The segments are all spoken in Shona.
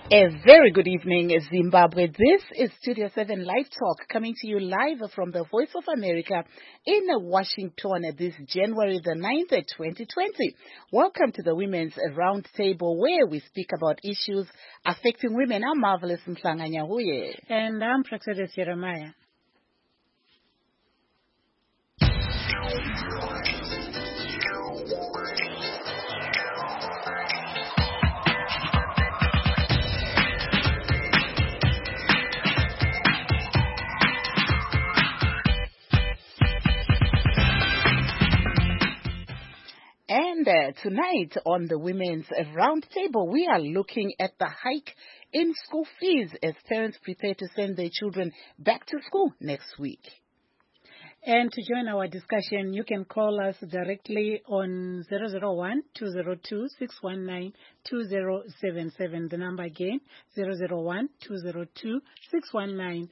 A very good evening, Zimbabwe. This is Studio 7 Live Talk coming to you live from the Voice of America in Washington this January the 9th, 2020. Welcome to the Women's Roundtable where we speak about issues affecting women. I'm Marvelous Mhlanga Nyahuye. And I'm Praxedes Jeremiah. And tonight on the Women's Roundtable, we are looking at the hike in school fees as parents prepare to send their children back to school next week. And to join our discussion, you can call us directly on 001-202-619-2077. The number again, 001-202-619-2077.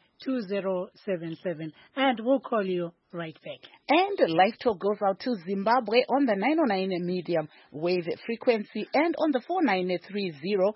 And we'll call you right back. And Live Talk goes out to Zimbabwe on the 909 medium wave frequency and on the 4930,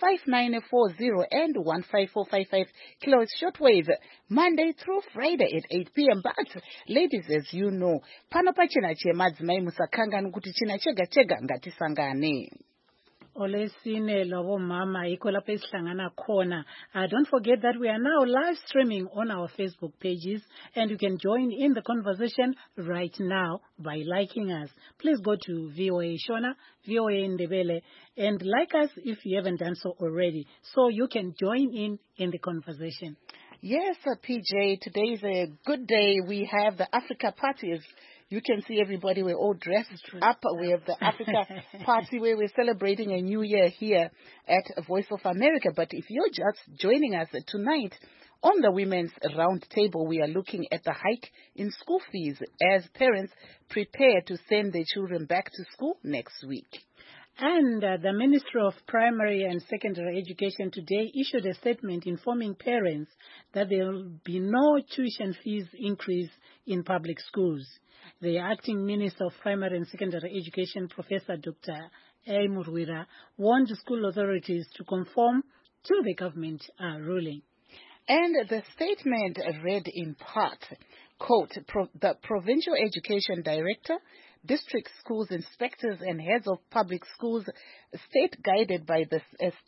5940 and 15455 kilohertz shortwave, Monday through Friday at 8 p.m. But, ladies, as you know, panopa china che madzimai musakanga nukuti china chega chega ngatisangane. Olesine lobo mama iko lapho esihlangana khona. Don't forget that we are now live streaming on our Facebook pages and you can join in the conversation right now by liking us. Please go to VOA Shona, VOA Ndebele and like us if you haven't done so already so you can join in the conversation. Yes, PJ, today is a good day. We have the Africa Party. You can see everybody, we're all dressed up. We have the Africa Party where we're celebrating a new year here at Voice of America. But if you're just joining us tonight on the Women's Roundtable, we are looking at the hike in school fees as parents prepare to send their children back to school next week. And the Ministry of Primary and Secondary Education today issued a statement informing parents that there will be no tuition fees increase in public schools. The acting Minister of Primary and Secondary Education, Professor Dr. A. Murwira, warned school authorities to conform to the government ruling. And the statement read in part, quote, the Provincial Education Director, district schools inspectors and heads of public schools stand guided by the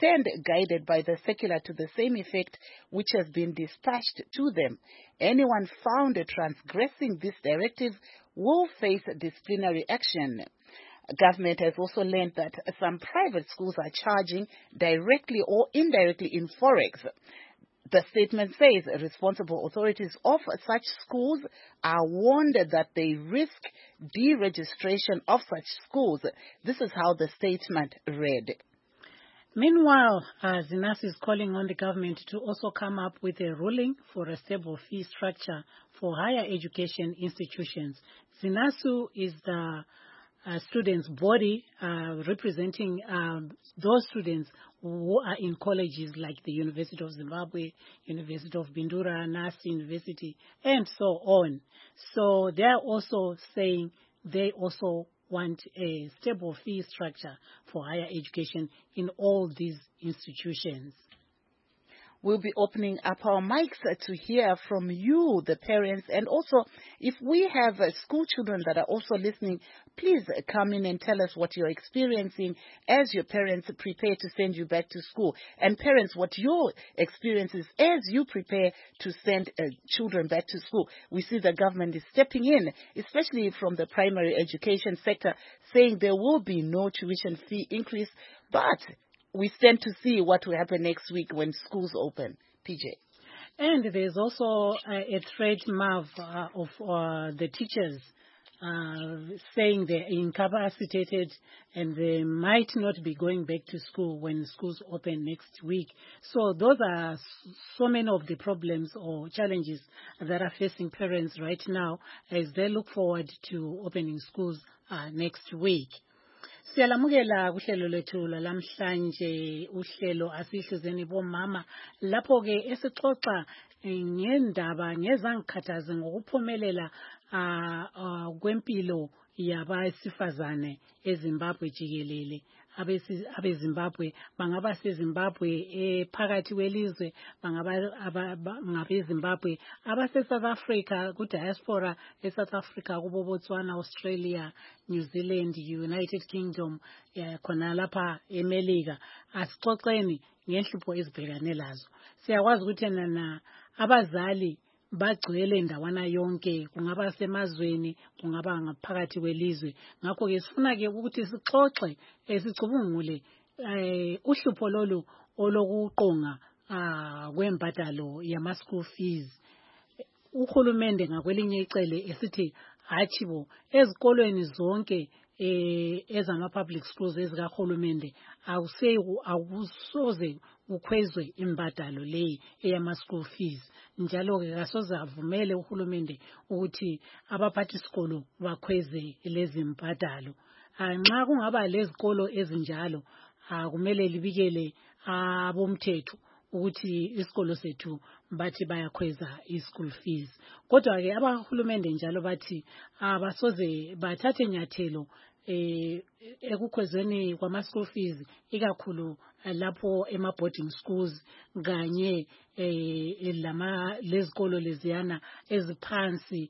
circular to the same effect which has been dispatched to them. Anyone found transgressing this directive will face disciplinary action. Government has also learned that some private schools are charging directly or indirectly in forex. The statement says responsible authorities of such schools are warned that they risk deregistration of such schools. This is how the statement read. Meanwhile, ZINASU is calling on the government to also come up with a ruling for a stable fee structure for higher education institutions. ZINASU is the students' body representing those students who are in colleges like the University of Zimbabwe, University of Bindura, NAS University, and so on. So they are also saying they also want a stable fee structure for higher education in all these institutions. We'll be opening up our mics to hear from you, the parents, and also if we have school children that are also listening, please come in and tell us what you're experiencing as your parents prepare to send you back to school. And parents, what your experience is as you prepare to send children back to school. We see the government is stepping in, especially from the primary education sector, saying there will be no tuition fee increase, but we stand to see what will happen next week when schools open. PJ. And there's also a threat, Marv, of the teachers saying they're incapacitated and they might not be going back to school when schools open next week. So those are so many of the problems or challenges that are facing parents right now as they look forward to opening schools next week. Siyalamukela kuhlelo lethu lalamhlanje uhlelo asihlizeni bomama lapho ke esixoxa ngendaba ngezangikhathaze ngokuphumelela kwempilo yabasifazane eZimbabwe jikelele abeZimbabwe bangaba seZimbabwe phakathi kwelizwe bangaba ngabeZimbabwe abase-South Africa ku-diaspora e-South Africa kubo Botswana, Australia, New Zealand, United Kingdom khona lapha eMelika. Asixoxeni ngenhlupho ezibhekane lazo. Siyakwazi ukuthi na abazali bagcwele ndawana yonke, kungaba semazweni, kungaba ngaphakathi kwelizwe. Ngakho ke sifuna ke ukuthi sixoxe sicubungule uhlupho lolu olokuqonga kwembadalo yama school fees. Uhulumende ngakwelinye icele esithi hathi bo ezikolweni zonke ezama public schools ezikahulumende akusoze kukhwezwe imbadalo leyi eyama school fees. Njalo ke kasoze avumele uhulumende ukuthi abaphathi isikolo bakhweze lezi mbadalo. Nxa kungaba lezikolo ezinjalo kumele libikele abomthetho ukuthi isikolo sethu bathi bayakhweza i-school fees. Kodwa ke abahulumende njalo bathi abasoze bathathe nyathelo ekukhwezweni kwama school fees ikakhulu lapho ema boarding schools kanye lezikolo leziyana eziphansi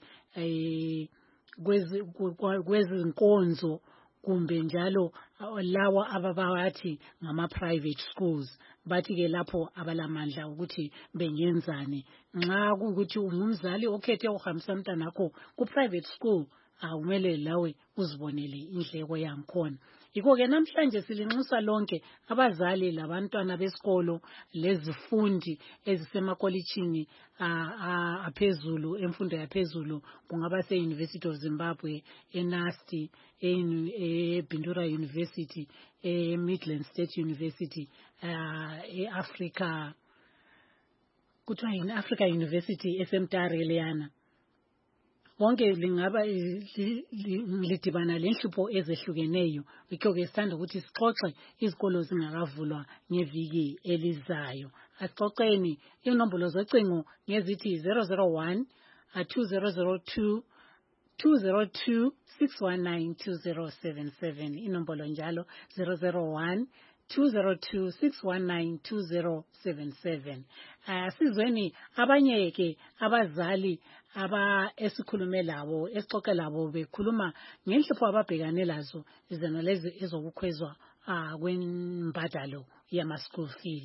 kwezinkonzo kumbe njalo lawa ababathi ngama private schools. Bathi ke lapho abalamandla ukuthi bengenzani. Nxa ukuthi umzali okhethe ukuhambisa umntwana wakho ku private school awumele lawe uzibonele indleko yamkhona. Yikho ke namhlanje silinxusa lonke abazali labantwana besikolo lezifundi ezisemakolitshini aphezulu emfundo yaphezulu kungaba se-University of Zimbabwe, eNUST, eBindura University, eMidland State University, eAfrica kuthiwa yini Africa University eseMtare leyana. Wonke lingaba lidibana lenhlupho ezehlukeneyo. Yikho ke sithanda ukuthi sixoxe izikolo zingakavulwa ngeviki elizayo. Asixoxeni inombolo zocingo ngezithi 001 2002 202 619 2077. Inombolo njalo 001 202 619 2077. Sizweni abanye ke abazali esikhulume labo esixoxe labo bekhuluma ngenhlupho ababhekane lazo izona lezi ezokukhwezwa kwembadalo yama school fees.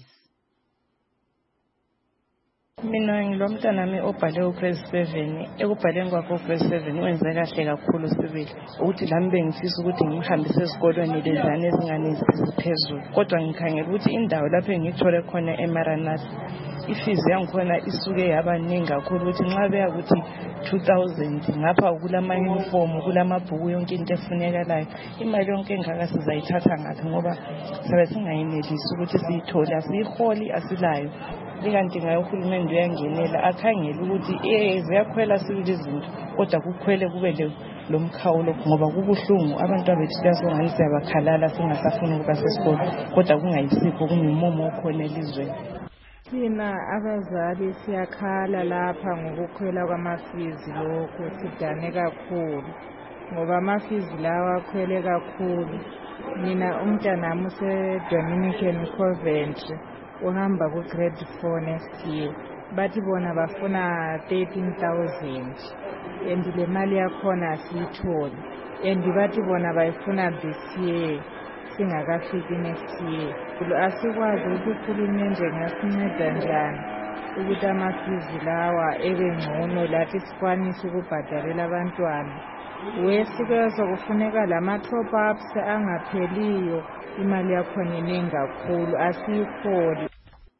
Mina ngilomntanami obhale ugrade 7 ekubhaleni kwakhe ugrade 7 wenze kahle kakhulu sibili ukuthi lami bengifisa ukuthi ngimhambise ezikolweni lezane ezingane eziphezulu kodwa ngikhangela ukuthi indawo lapho engithole khona eMaranatha ifizi yangikhona isuke yabaningi kakhulu ukuthi nxa beya ukuthi 2000 ngapha kulama uniform kulamabhuku yonke into efunekalayo imali yonke engaka sizayithatha ngaphi ngoba sabe singayenelisi ukuthi siyithole asiyiholi asilayo. Likanti ngayo uhulumende uyangenela akhangela ukuthi ziyakhwela sibili izinto kodwa kukhwele kube lomkhawulo ngoba kubuhlungu abantu abethu basongani siyabakhalala singasafuni ukuba sesikolo kodwa kungayisikho kungemumo okhona elizweni. Thina abazali siyakhala lapha ngokukhwela kwamafizi lokho sidane kakhulu ngoba amafizi lawa akhwele kakhulu. Mina umntanami use-Dominican Coventry uhamba ku-grade 4 next year. Bathi bona bafuna 13,000 and le mali yakhona asiyitholi and bathi bona bayifuna this year singakafiki next year. Asikwazi ukuthi uhulumende ngasinceda njani ukuthi amafizi lawa ebe ngcono lathi sikwanise ukubhadalela abantwana. Wesikezo kufuneka lama-top ups angapheliyo imali yakhona iningi kakhulu asiyitholi.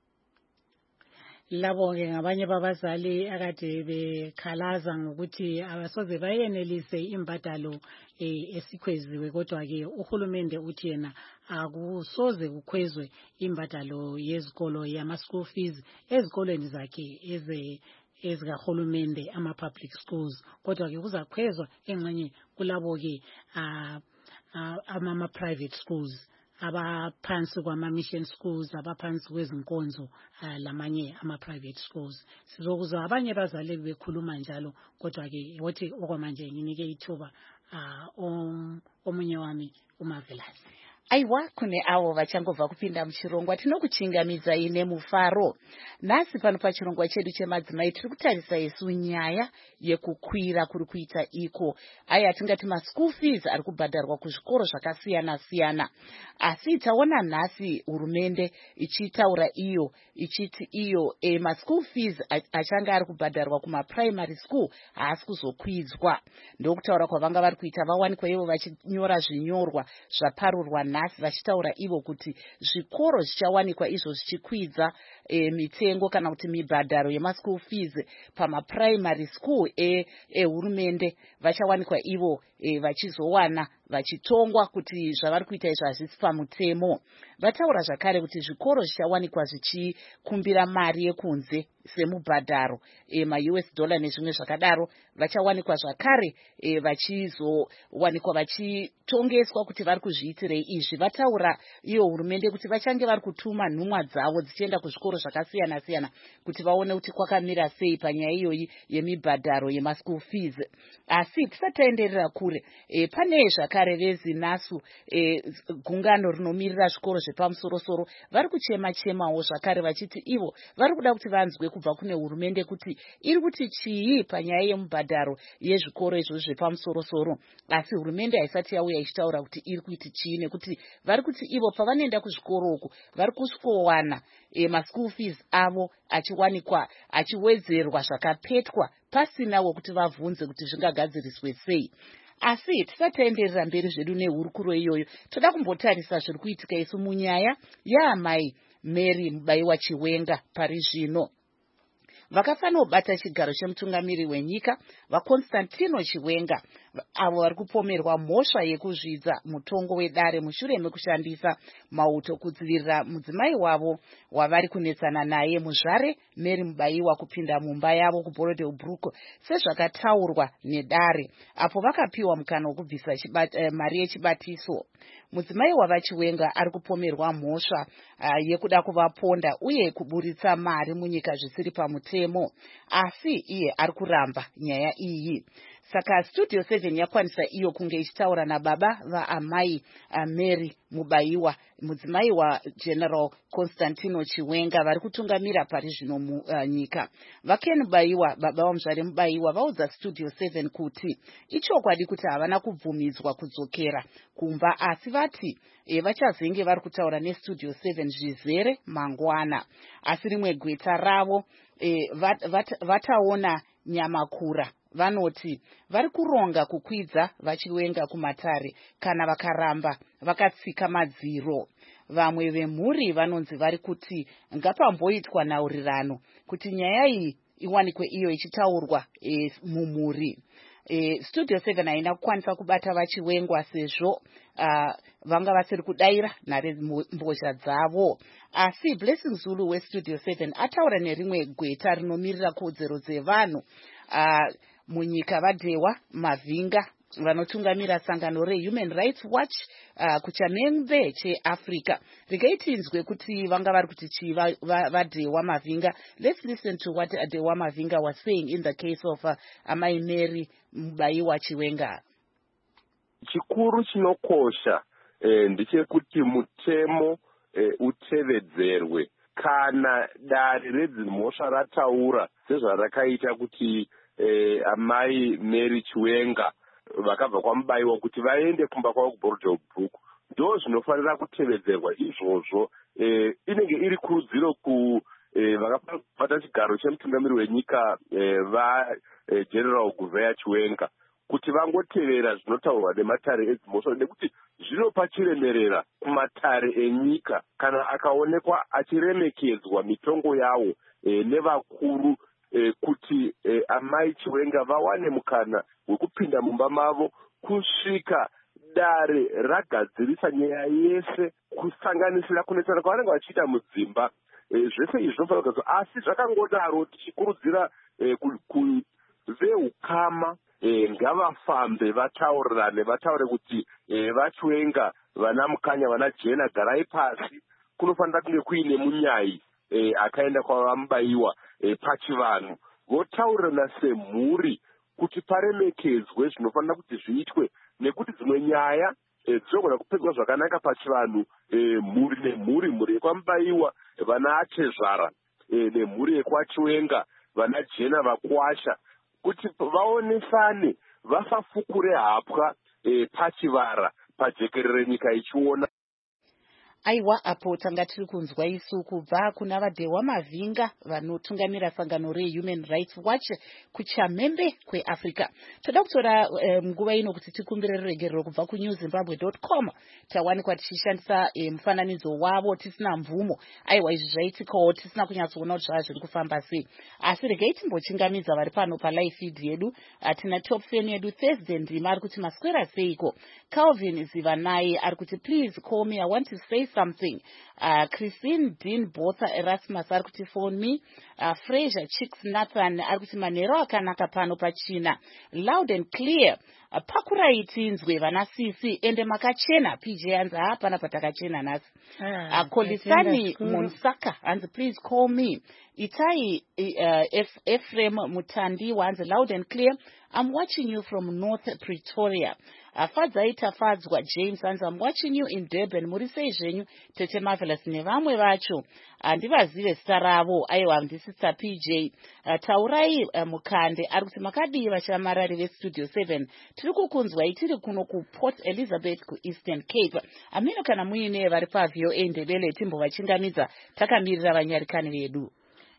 Labo ke ngabanye babazali akade bekhalaza ngokuthi abasoze bayenelise imbadalo esikhweziwe kodwa ke uhulumende uthi yena akusoze kukhwezwe imbadalo yezikolo yama school fees ezikolweni zakhe ezikahulumende ama public schools kodwa ke kuzakhwezwa engxenye kulabo ke ama private schools abaphansi kwama mission schools abaphansi kwezinkonzo lamanye ama private schools. Sizokuzwa abanye bazali bekhuluma njalo kodwa ke wothi okwamanje nginike ithuba omunye wami uMavelasi. Aiwa, kune avo vachangobva kupinda muchirongwa, tinokuchingamidzai nemufaro. Nhasi pano pachirongwa chedu chemadzimai tiri kutarisa isu nyaya yekukwira kuri kuita iko. Aya tingati maschool fees ari kubhadharwa kuzvikoro zvakasiyana-siyana. Asi taona nhasi hurumende ichitaura ichiti maschool fees achanga ari kubhadharwa kumaprimary school haasi kuzokwidzwa. Ndokutaura kwavanga vari kuita, vawanikwa ivo vachinyora zvinyorwa zvaparurwa nhasi vachitaura ivo kuti zvikoro zvichawanikwa izvo zvichikwidza mitengo kana kuti mibhadharo yemaschool fees pamaprimary school ehurumende vachawanikwa ivo vachizowana vachitongwa kuti zvavari kuita izvo hazvisi pamutemo. Vataura zvakare kuti zvikoro zvichawanikwa zvichikumbira mari yekunze semubhadharo maUS dollar nezvimwe zvakadaro, vachawanikwa zvakare vachizowanikwa vachitongeswa kuti vari kuzviitirei izvi. Vataura iyo hurumende kuti vachange vari kutuma nhumwa dzavo dzichienda kuzvikoro zvakasiyana-siyana kuti vaone kuti kwakamira sei panyaya iyoyi yemibhadharo yemaschool fees. Asi tisati taenderera kure, pane zvakare vezinasu gungano rinomirira zvikoro zvepamusoro-soro vari kuchema-chemawo zvakare vachiti ivo vari kuda kuti vanzwe kubva kune hurumende kuti iri kuti chii panyaya yemubhadharo yezvikoro izvozvo zvepamusoro-soro. Asi hurumende haisati yauya ichitaura kuti iri kuiti chii, nekuti vari kuti ivo pavanoenda kuzvikoro uku vari kusvikowana maschool fees avo achiwanikwa achiwedzerwa zvakapetwa pasina wekuti vabvunze kuti zvingagadziriswe sei. Asi tisati taenderera mberi zvedu nehurukuro iyoyo, toda kumbotarisa zviri kuitika isu munyaya yaamai Mary Mubaiwa Chiwenga pari zvino. Vakafanobata chigaro chemutungamiri wenyika vaConstantino Chiwenga, avo vari kupomerwa mhosva yekuzvidza mutongo wedare mushure mekushandisa mauto kudzivirira mudzimai wavo wavari kunetsana naye muzvare Mary Mubaiwa kupinda mumba yavo kuBorodebrook sezvakataurwa nedare, apo vakapiwa mukana wokubvisa mari yechibatiso. Mudzimai wavaChiwenga ari kupomerwa mhosva yekuda kuvaponda uye kuburitsa mari munyika zvisiri pamutemo, asi iye ari kuramba nyaya iyi. Saka Studio 7 yakwanisa iyo kunge ichitaura nababa vaamai Mary Mubaiwa, mudzimai waGeneral Constantino Chiwenga vari kutungamira pari zvino munyika. VaKen Mubaiwa, baba vamuzvare Mubaiwa, vaudza Studio 7 kuti ichokwadi kuti havana kubvumidzwa kudzokera kumba, asi vati vachazenge vari kutaura neStudio 7 zvizere mangwana. Asi rimwe gweta ravo vataona Nyamakura vanoti vari kuronga kukwidza vaChiwenga kumatare kana vakaramba vakatsika madziro. Vamwe vemhuri vanonzi vari kuti ngapamboitwa nhaurirano kuti nyaya iyi iwanikwe iyo ichitaurwa mumhuri. Studio 7 haina kukwanisa kubata vaChiwenga sezvo vanga vasiri kudaira nhare mbozha dzavo. Asi Blessing Zulu weStudio 7 ataura nerimwe gweta rinomirira kodzero dzevanhu munyika vaDewa Mavinga vanotungamira sangano reHuman Rights Watch kuchamhembe cheAfrica. Regai tinzwe kuti vanga vari kuti chii vaDewa Mavinga. Let's listen to what Dewa Mavinga was saying in the case of Amai Mary Mubaiwa Chiwenga. Chikuru chinokosha ndechekuti mutemo utevedzerwe. Kana dare redzimhosva rataura sezvarakaita kuti amai Mary Chiwenga vakabva kwaMubaiwa kuti vaende kumba kwavo kuBorodebrook, ndo zvinofanira kutevedzerwa izvozvo. Inenge iri kurudziro vakabata chigaro chemutungamiri wenyika vaGeneral Gouveia Chiwenga kuti vangotevera zvinotaurwa nematare edzimhosva, nekuti zvinopa chiremerera kumatare enyika kana akaonekwa achiremekedzwa mitongo yawo nevakuru kuti amai Chiwenga vawane mukana wekupinda mumba mavo kusvika dare ragadzirisa nyaya yese kusanganisira kunetsana kwavanenge vachiita mudzimba. Zvese izvi zvinofanira kugadzirwa, asi zvakangodaro tichikurudzira veukama ngavafambe vataurirane, vataure kuti vaChiwenga vana Mukanya vana Jena garai pasi, kunofanira kunge kuine munyai akaenda kwavamubaiwa pachivanhu, votaurirana semhuri kuti paremekedzwe zvinofanira kuti zviitwe, nekuti dzimwe nyaya dzinogona kupfekwa zvakanaka pachivanhu, mhuri nemhuri, mhuri yekwamubaiwa vana Atezvara, nemhuri yekwaChiwenga vana Jena Vakwasha, kuti vaonesane vasafukure hapwa pachivara pajekerere nyika ichiona. Aiwa, apo tanga tiri kunzwa isu kubva kuna Vadhewa Mavhinga vanotungamira sangano reHuman Rights Watch kuChamhembe kweAfrica. Toda kutora nguva ino kuti tikumbire ruregerero kubva kuNewZimbabwe.com. Tawanikwa tichishandisa mufananidzo wavo tisina mvumo. Aiwa, izvi zvaitikawo tisina kunyatsoona kuti zvava zviri kufamba sei. Asi regai timbochingamidza vari pano palive feed yedu. Tina top fan yedu Thursday Ndima ari kuti maswera seiko. Calvin Zivanai ari kuti please call me, I want to say something. Christine Dean Botha Erasmus ari kuti phone me. Fraser Chicks Nathan ari kuti manhero akanaka pano pachina. Loud and clear. Pakuraitinzwe vana sisi ende makachena. PJ hanzi hapana patakachena nasi. Kolisani Monsaka hanzi please call me. Itai Ephraim Mutandi hanzi loud and clear. I'm watching you from North Pretoria. Fadzaita Fadzwa James hanzi I'm watching you in Durban. Murisei zvenyu Tete Marvelous nevamwe vacho. Ndivazive zita ravo. Aiwa handisisa PJ. Taurai Mukande ari kuti makadii vashamarari veStudio 7. Tiri kukunzwai tiri kuno kuPort Elizabeth kuEastern Cape. Amino kana muine vari paVOA Ndebele timbovachingamidza takamirira vanyarikani vedu.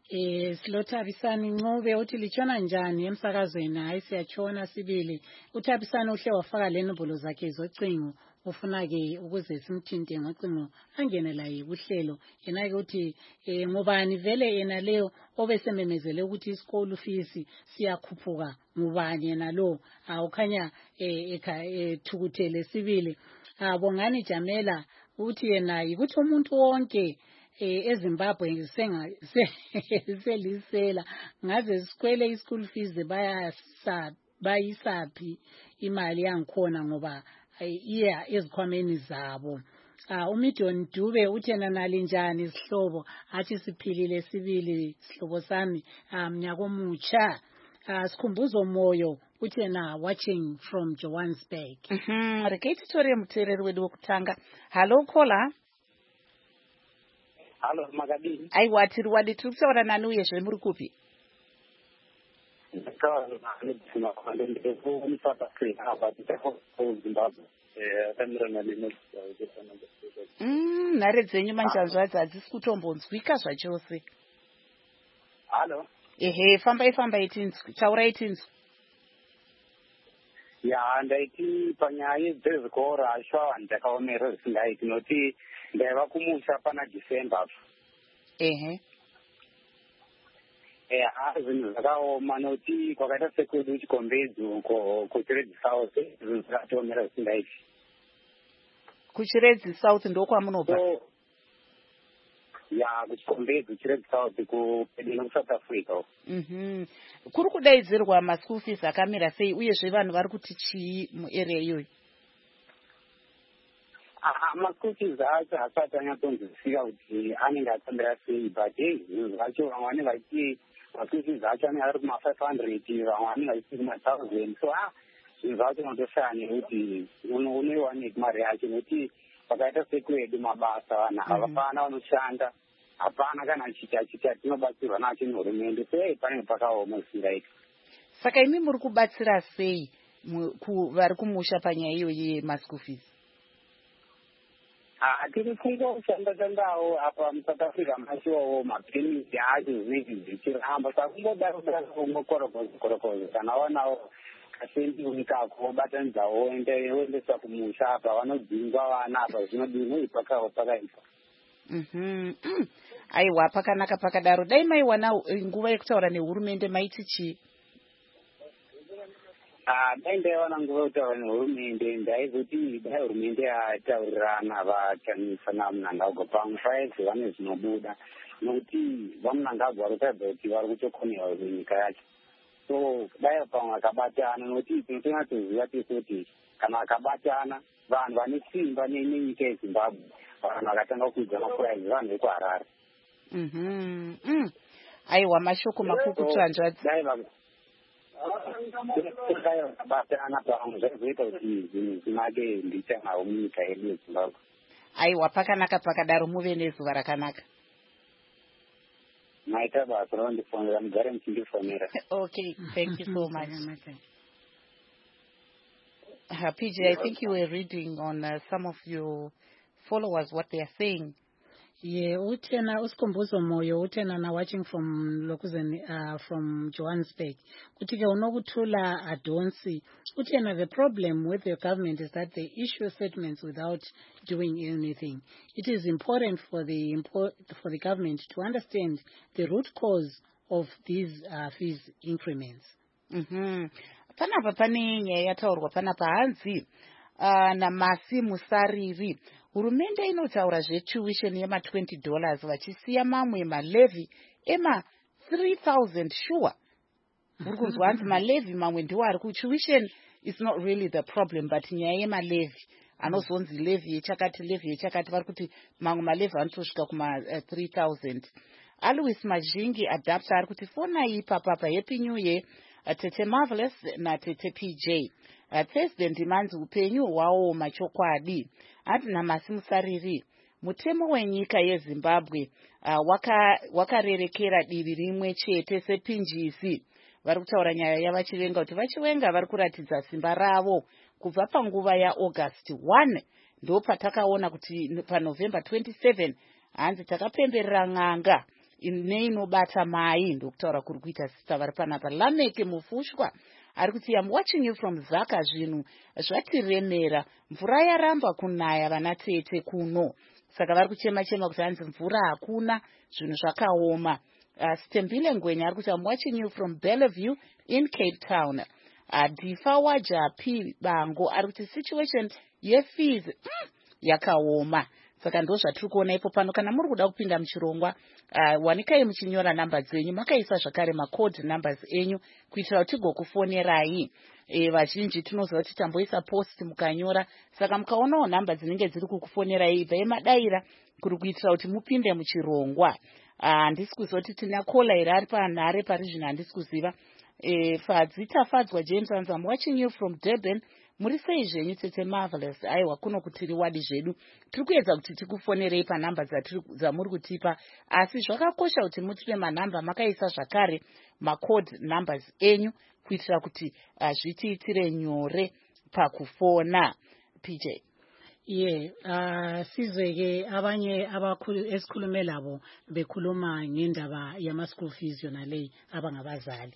Silotabisani Ncube uthi lichona njani emsakazweni. Hayi siyachona sibili. Uthabisani uhle wafaka lenombolo zakhe zocingo ufuna ke ukuze simthinte ngocingo angene la kuhlelo. Yena ke uthi ngubani vele yena leyo obesememezele ukuthi isikole fees siyakhuphuka ngubani yena lo awukhanya thukuthele sibili. Bongani Jamela uthi yena ukuthi umuntu wonke eZimbabwe selisela ngaze sikwele ischool fees bayisaphi imali yangikhona ngoba iya ezikhwameni zabo. Umidion Dube uthi yena nalinjani isihlobo athi siphilile sibili sihlobo sami mnyaka omutsha. Sikhumbuzo moyo uthi yena watching from Johannesburg. Rekethi tori mutereri wedu wokutanga. Hello caller. Hello Makadini. Aiwa tiri wadi tiri kutaura nani uye zvemuri kupi? Nhare dzenyu manjanzvadzi hadzisi kutombonzwika zvachose. Hello. Ehe, fambai tinzwi, taurai tinzwi. Ya, ndaiti panyaya dzezvikora asho ndakaomera zvisingaiti noti ndaiva kumusha pana December. Ehe. Zvinhu zvakaoma noti kwakaita sekwedu Chikombedzo kuChiredzi South zvinhu zvakatiomera zvisingaiti. Kuchiredzi South ndokwamunobva? Ya, kuChikombedzo Chiredzi South kupedino kuSouth Africa. Kuri kudaidzirwa maschool fees akamira sei uyezve vanhu vari kuti chii muarea iyoyo? Maschool fees acho hasati anyatonzwisika kuti anenge akamira sei, but zvinhu zvacho vamwe vanenge vachiti maschool fees acho anenge ari kuma500 vamwe vanenge vachiti kuma1000. So zvinhu zvacho unotoshaya nekuti unoiwanei mari yacho nekuti pakaita sekwedu mabasa vanhu havafana vanoshanda hapana kana achiti tinobatsirwa nacho nehurumende. So panenge pakaoma zvisingaiti. Saka imi muri kubatsira sei vari kumusha panyaya iyoyi yemaschool fees? Tiri kungoshanda-shandawo apa muSouth Africa machiwawo mapemiti acho zvinenge zvichiramba. Saka kungodaro ngokorokozo kana wanawo kasendi unikako wobatanidzawo woendesa kumusha apa vanodzingwa vana apa zvinodini pakawo pakaita. Aiwa, pakanaka pakadaro. Dai maiwana nguva yekutaura nehurumende maiti chii? Dai ndaiwana nguva yekutaura nehurumende ndaizoti dai hurumende yataurirana vachanisa naMnangagwa pamwe paizova nezvinobuda nokuti vaMnangagwa vari kutaridza kuti vari kutokonewa nyika yacho. So dai pamwe akabatana nokuti tinotonyatsoziva tese kuti kana akabatana vanhu vane simba nenyika yeZimbabwe vanhu vakatanga kuidza mapuraizi vanhu vekuHarare. Aiwa, mashoko makukutu hanzvadzi. kubatana pangu zvazoita kuti zvinhu zvinake ndichanawo munyika yedu yeZimbabwe. Aiwa, pakanaka pakadaro, muve nezuva rakanaka. Maita basa ravandifonera, mugare muchindifonera. Okay, thank you so much. PJ, I think you were reading on some of your followers what they are saying. Yeah, utena usikhumbuzo moyo utena na watching from Lokuzeni from Johannesburg. Kutika unokuthula Adonsi. Utena, the problem with the government is that they issue statements without doing anything. It is important for the government to understand the root cause of these fees increments. Panapa pane nyaya yataurwa panapa hanzi naMasi Musariri. Hurumende inotaura zvetuition yema $20 vachisiya mamwe malevy ema 3,000 sure. Murikunzwa hanzi malevy mamwe ndiwo ari kutuition is not really the problem, but nyaya yemalevy anozonzi levy yechakati vari kuti mamwe malevy anotosvika kuma 3,000. Alois Majingi adapter ari kuti fonai papa happy new year Tete Marvelous na Tete PJ. President manzi upenyu hwawo machokwadi. Ati naMasi Musariri, mutemo wenyika yeZimbabwe wakarerekera divi rimwe chete sepinjisi. Vari kutaura nyaya yavachivenga kuti vachivenga vari kuratidza simba ravo kubva panguva yaAugust 1 ndo patakaona kuti paNovember 27 hanzi takapemberera n'anga inobata mai ndokutaura kuri kuita sita vari panapa. Lameke Mufushwa ari kuti I'm watching you from Zaka, zvinhu zvatiremera, mvura yaramba kunaya vana tete kuno, saka vari kuchema kuti hanzi mvura hakuna, zvinhu zvakaoma. Stembile Ngwenya ari kuti I'm watching you from Bellevue in Cape Town. Difa Wajapi Bango ari kuti situation yefees yakaoma, saka ndo zvatiri kuona ipo pano. Kana muri kuda kupinda muchirongwa, wanikai muchinyora namba dzenyu, makaisa zvakare macode numbers enyu kuitira kuti tigokufonerai. Vazhinji tinoziva kuti tamboisa post mukanyora, saka mukaonawo namba dzinenge dziri kukufonerai ibva yemadaira kuri kuitira kuti mupinde muchirongwa. Handisi kuziva kuti tina kola here ari panhare pari zvino, handisi kuziva. Fadzitafadzwa James anzi I'm watching you from Durban. Muri sei zvenyu Tete Marvelous? Aiwa, kuno kutiri wadi zvedu tiri kuedza kuti tikufonerei panhamba dzamuri kutipa, asi zvakakosha kuti mutipe manhamba makaisa zvakare macode numbers enyu kuitira kuti zvitiitire nyore pakufona. PJ. Sizwe-ke abanye esikhulume labo bekhuluma ngendaba yama-school fees yona leyi abangabazali.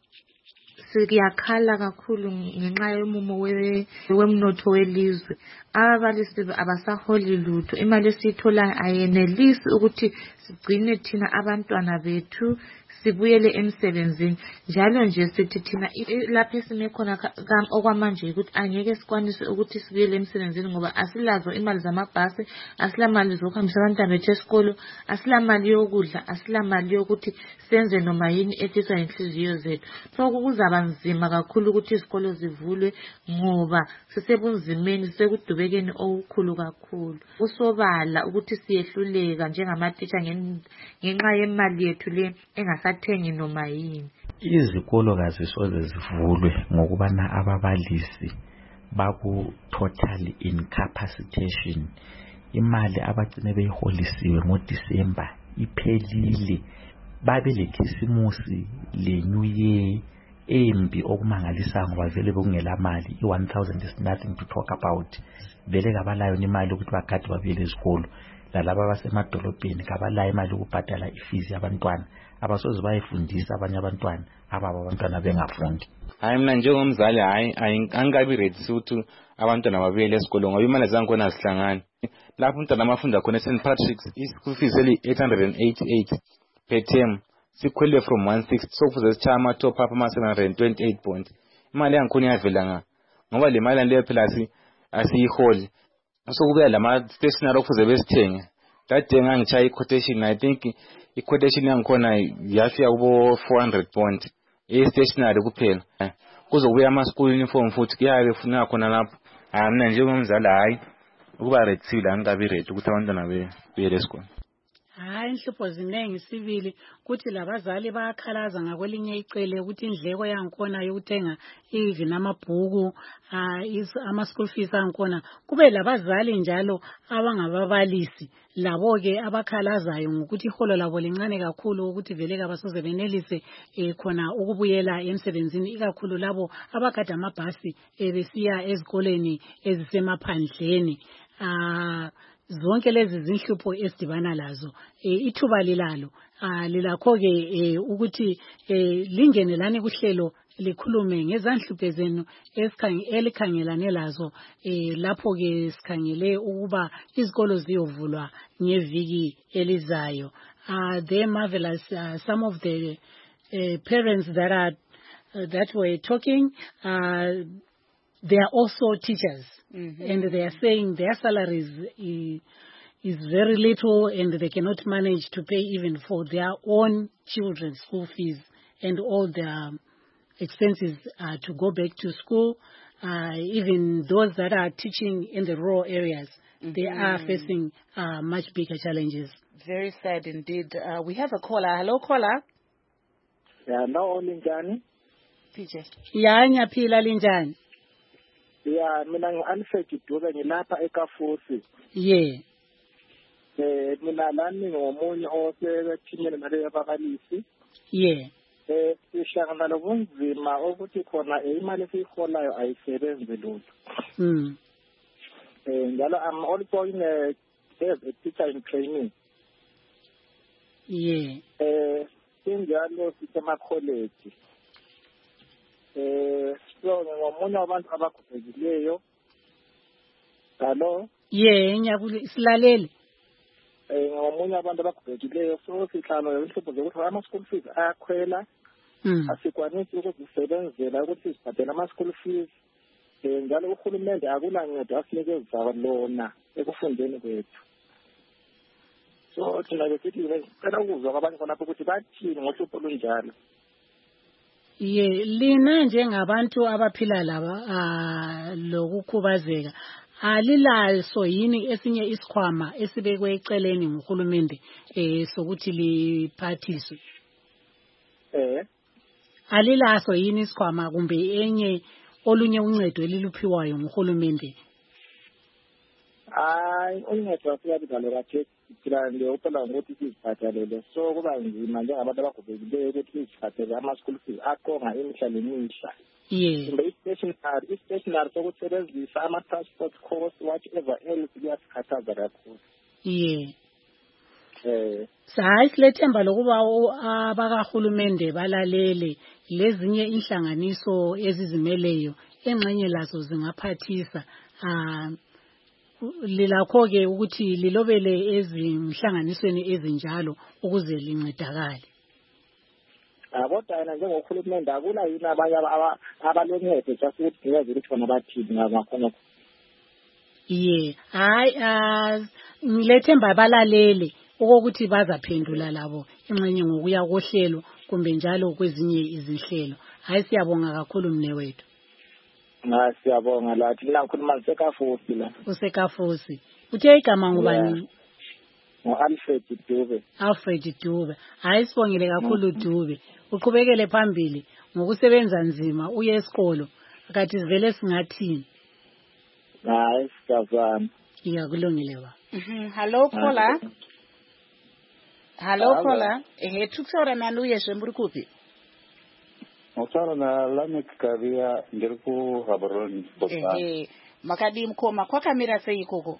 Siyakhala kakhulu ngenxa yomumo wemnotho welizwe. Ababalisi abasaholi lutho, imali esiyithola ayenelisi ukuthi sigcine thina abantwana bethu sibuyele emsebenzini. Njalo nje sithi thina lapho esime khona okwamanje ukuthi angeke sikwanise ukuthi sibuyele emsebenzini ngoba asilazo imali zamabhasi, asilamali zokuhambisa abantwana bethu esikolo, asilamali yokudla, asilamali yokuthi senze noma yini ethiswa inhliziyo zethu. So kuzaba nzima kakhulu ukuthi izikolo zivulwe ngoba sisebunzimeni, sekudubekeni okukhulu kakhulu. Kusobala ukuthi siyehluleka njengamatitsha ngenxa yemali yethu le engasathengi noma yini. Izikolo kazisoze zivulwe ngokubana ababalisi baku total incapacitation. Imali abagcine beyiholisiwe ngoDisemba iphelile, babe lekhisimusi le-New Year embi okumangalisa ngoba vele bekungela mali. I-1,000 is nothing to talk about. Vele kabalayo imali ukuthi bagade babuyele esikolo. Lalaba abasemadolobheni kabalayo imali ukubhadala ifees yabantwana abasoze bayifundisa abanye abantwana abantwana bengafundi. Hayi, mina njengomzali angabi ready ukuthi abantwana babuyele esikolo ngoba imali zankhona azihlangani. Lapho umntwana amafunda khona eSt Patrick's i-school fees eli 888 per term, sikhwele from 160 sokufuze sichama top up ama 728 points. Imali yankhona iyavela ngoba le mali leyo phela asiyiholi. Sokubuya lama stationery okufuze besithenge. That day ngangichaya i-quotation, I think i-quotation yankhona yafika kubo 400 points stationery kuphela. Kuzobuya ama-school uniform futhi kuyabe kufuneka khona lapho. Mina njengomzali hayi ukuba ready angabi ready ukuthi abantwana beyele esikolo. hayi inhlupho ziningi sibili kuthi labazali bayakhalaza ngakwelinye icele ukuthi indleko yankhona yokuthenga even amabhuku ama-school fees ankhona kube labazali njalo abangababalisi labo-ke abakhalazayo ngokuthi iholo labo lincane kakhulu ukuthi vele kabasoze benelise khona ukubuyela emsebenzini ikakhulu labo abagada amabhasi besiya ezikoleni ezisemaphandleni. Zonke lezi zinhlupho esidibana lazo ithuba lilalo lilakho-ke ukuthi lingenelani kuhlelo likhulume ngezanhlupho zenu elikhangelane lazo lapho-ke sikhangele ukuba izikolo ziyovulwa ngeviki elizayo. They're marvelous. Some of the parents that were talking, they are also teachers. And they are saying their salaries is very little and they cannot manage to pay even for their own children's school fees and all their expenses to go back to school. Even those that are teaching in the rural areas, they are facing much bigger challenges. Very sad indeed. We have a caller. Hello, caller. Hello, Linjani. PJ. Ya nyaphila linjani? Yeah, mina ngi-Alfred Dube ngilapha eKafusi. Yeah. Mina lami ngomunye osebethimeni naleyo ababalisi. Yeah. Sihlangana nobunzima ukuthi khona imali esiyiholayo ayisebenzi lutho. Njalo I'm also in as a teacher in training. Yeah. Sinjalo sisema-college. So ngomunye wabantu abakhuphekileyo. Hello? Yeah, silalele. Ngomunye wabantu abakhuphekileyo so sihlalo inhlupho zokuthi ama-school fees ayakhwela. Asikwanisi ukuzisebenzela ukuthi sibhadele ama-school fees. Njalo uhulumende akulancedo asinikeza lona ekufundeni kwethu. So thina besithi ngicela ukuzwa kwabanye khonapho ukuthi bathini ngohlupho olunjalo. Ye lina njengabantu abaphila laba lokukhubazeka alilaso yini esinye isikhwama esibekwe eceleni nguhulumende sokuthi liphathiswe? Alilaso yini isikhwama kumbe enye olunye uncedo eliluphiwayo nguhulumende? Uncedo asiyabizalo kathi phela nje uphela ngokuthi sizibhadalele so kuba nzima njengabantu abagobekileyo ukuthi sizibhadale ama-school fees aqonga imihla nemihla. Kumbe i-stationary sokusebenzisa ama-transport cost whatever else kuyasikhathaza kakhulu. Hayi silethemba lokuba abakahulumende balalele lezinye inhlanganiso ezizimeleyo engxenye lazo zingaphathisa lilakho-ke ukuthi lilobele ezinhlanganisweni ezinjalo ukuze lincedakale. Kodwa yena njengohulumende akula yini abanye abaloncedo just ukuthi ngiyazile ukuthi khona bathini ngakhona. Hayi ngilethemba balalele okokuthi bazaphendula labo ingxenye ngokuya kohlelo kumbe njalo kwezinye izinhlelo. Hayi siyabonga kakhulu mnewethu. Siyabonga lathi mina ngikhuluma ngisekafusi la. Usekafusi. Uthe igama ngubani? Alfred Dube. Alfred Dube. Hayi sibongile kakhulu Dube. Uqhubekele phambili ngokusebenza nzima uye esikolo akathi sivele singathini. Hayi siyazama. Iyakulungile ba. Hello caller. Hello caller. Thukusora nani uyeshe muri kuphi? Motara na Lamek Karia ngirku Gaborone Bosa. Makadi mkoma kwa kamera sei koko.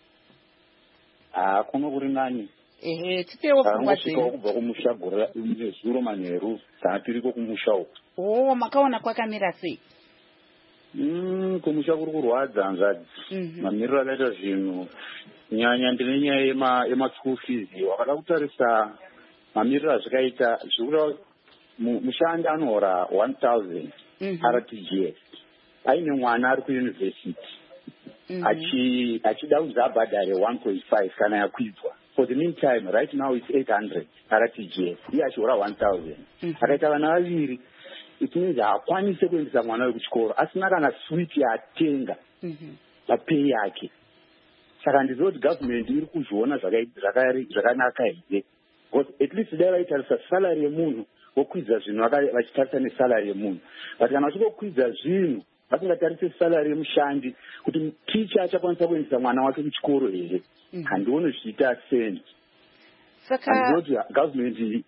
Kuno kuri nani? Tipewo kwa sei. Kuba kumushagura zuro maneru tatiriko kumushao. Makaona kwa kamera sei. Kumushagura kurwadza nzadzi. Mamirira leta zvino. Nyanya ndinenya ema school fees. Wakada kutarisa mamirira zvikaita zvura mushandi anora 1000 RTGS aine mwana ari kuuniversity achida kuti abhadhare 1.5 kana yakwidzwa. For the meantime right now it's 800 RTGS iye achiora 1000 akaita vana vaviri it means haakwanise kuendesa mwana wekuchikoro asina kana switi yaatenga papei yake. saka handiziva kuti government iri kuzviona zvakanaka here, because at least dai vaitarisa salary yemunhu vokwidza zvinhu vachitarisa nesalary yemunhu. But kana vachingokwidza zvinhu vasingatarise salary yemushandi kuti ticha achakwanisa kuendesa mwana wake kuchikoro here, handioni zvichiita sense. Handiziva kuti government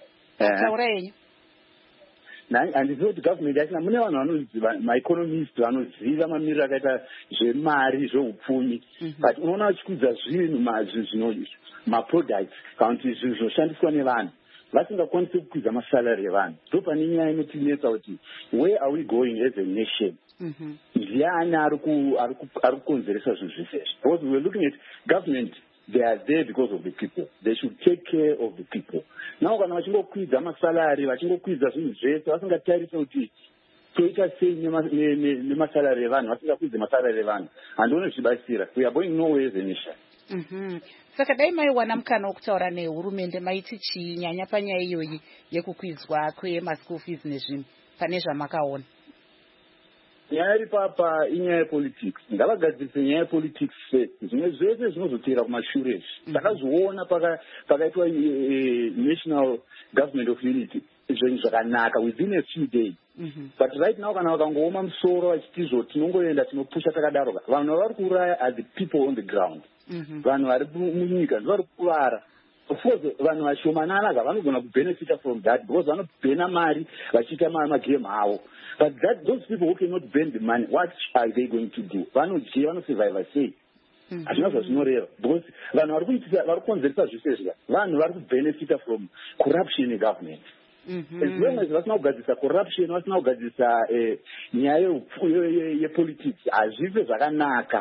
handiziva kuti government asina, mune vanhu vanoziva, maeconomist vanoziva mamiriro akaita zvemari zveupfumi, but unoona vachikwidza zvinhu maproducts kana kuti zvinhu zvinoshandiswa nevanhu vasingakwanisi kukwidza masalary evanhu. Ndo pane nyaya inotinetsa kuti where are we going as a nation? Ndiani ari kukonzeresa zvinhu zvese? Because we're looking at government, they are there because of the people. They should take care of the people. Now kana vachingokwidza masalary, vachingokwidza zvinhu zvese vasingatarisa kuti toita sei nemasalary evanhu, vasingakwidze masalary evanhu, handioni zvichibatsira. We are going nowhere as a nation. Saka dai maiwana mukana wokutaura nehurumende maiti chii nyanya panyaya iyoyi yekukwidzwa kwema-school fees nezvinhu pane zvamakaona? Nyaya iri papa inyaya yepolitics. Ngavagadzirise nyaya yepolitics first. Zvimwe zvese zvinozotera kumashure. Takazviona pakaitwa national government of unity zvinhu zvakanaka within a few days. But right now kana vakangooma musoro vachitizvo tinongoenda tinopusha takadaro, vanhu vari kuuraya are the people on the ground. Vanhu vari munyika vari kuvara. Of course vanhu vashomanana vanogona kubenefita from that because vanobhena mari vachiita magame avo. But those people who cannot bend the money, what are they going to do? Vanodya, vanosurvive sei? Hazvina zvazvinoreva because vanhu vari kukonzeresa zvese zviya, vanhu vari kubenefita from corruption in government. As long as vasina kugadzisa corruption, vasina kugadzisa nyaya yepolitics, hazvive zvakanaka.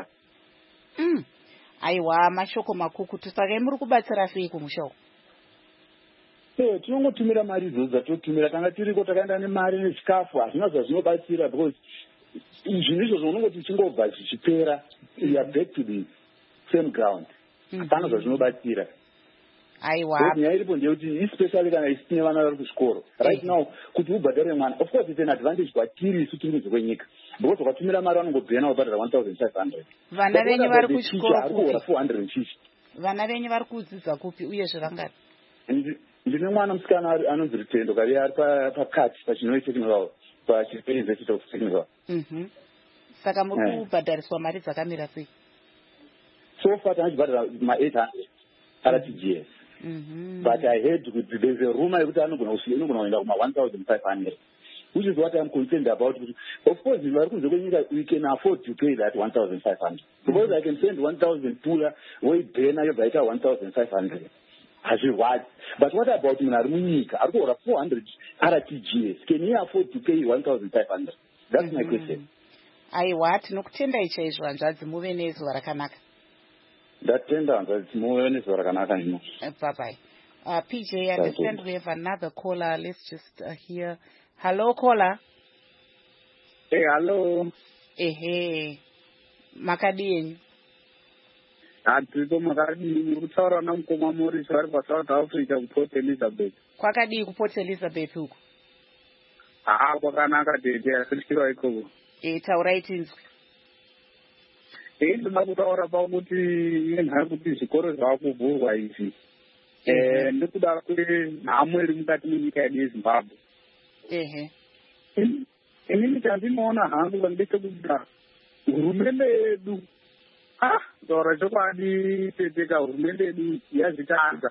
Aiwa, mashoko makukutu. Saka muri kubatsira sei kumushoko? Tinongotumira mari idzodzo dzatotumira, tanga tiriko takaenda nemari nezvikafu, hazvina zvazvinobatsira because zvinhu izvo zvaunongoti chingobva zvichipera, we are back to the same ground. Hapana zvazvinobatsira. Aiwa. Nyaya iripo ndeyekuti especially kana isine vana vari kuchikoro. Right now kuti ubhadhare mwana, of course it's an advantage kwatiri isu tiri kunze kwenyika. Because ukatumira mari vanongobhena ubhadhara 1,500. Vana venyu vari kuchikoro kupi? 450. Vana venyu vari kudzidza kupi uye zvakangati? Ndine mwana musikana anonzi Rutendo kari ari pakati pachinoi technical University of Technical. Saka muri kubhadhariswa mari dzakamira sei? So far tanachibhadhara ma800 RTGS. But I heard there's a rumor yekuti anogona kuenda kuma 1,500. Which is what I'm concerned about. Of course, if you are we can afford to pay that 1,500. Because I can send 1,000 pula, wait, then I write 1,500. As you want. But what about Munika? I go 400 RTGS. Can you afford to pay 1,500? That's my question. I what? Nokutenda ichaizvo hanzvadzi muve nezuva rakanaka. Ndatenda hanzvadzi muve nezuva rakanaka ino. Bye-bye. PJ, I understand we have another caller. Let's just hear. Hello, caller. Hey, hello. Hey. Makadini. Atiko makadini kutaura namukoma Morris vari paSouth Africa kuPort Elizabeth. Kwakadii kuPort Elizabeth huko? Kwakanaka dede asichirwa ikoko. Taurai tinzwi. Ndinoda kutaura pakuti ngenhaya kuti zvikoro zvakuvhurwa izvi. Nekuda kwenhamo iri mukati menyika yedu yeZimbabwe. Inini chandinoona hangu ndechekuda hurumende yedu taura chokwadi teteka hurumende yedu yazvitadza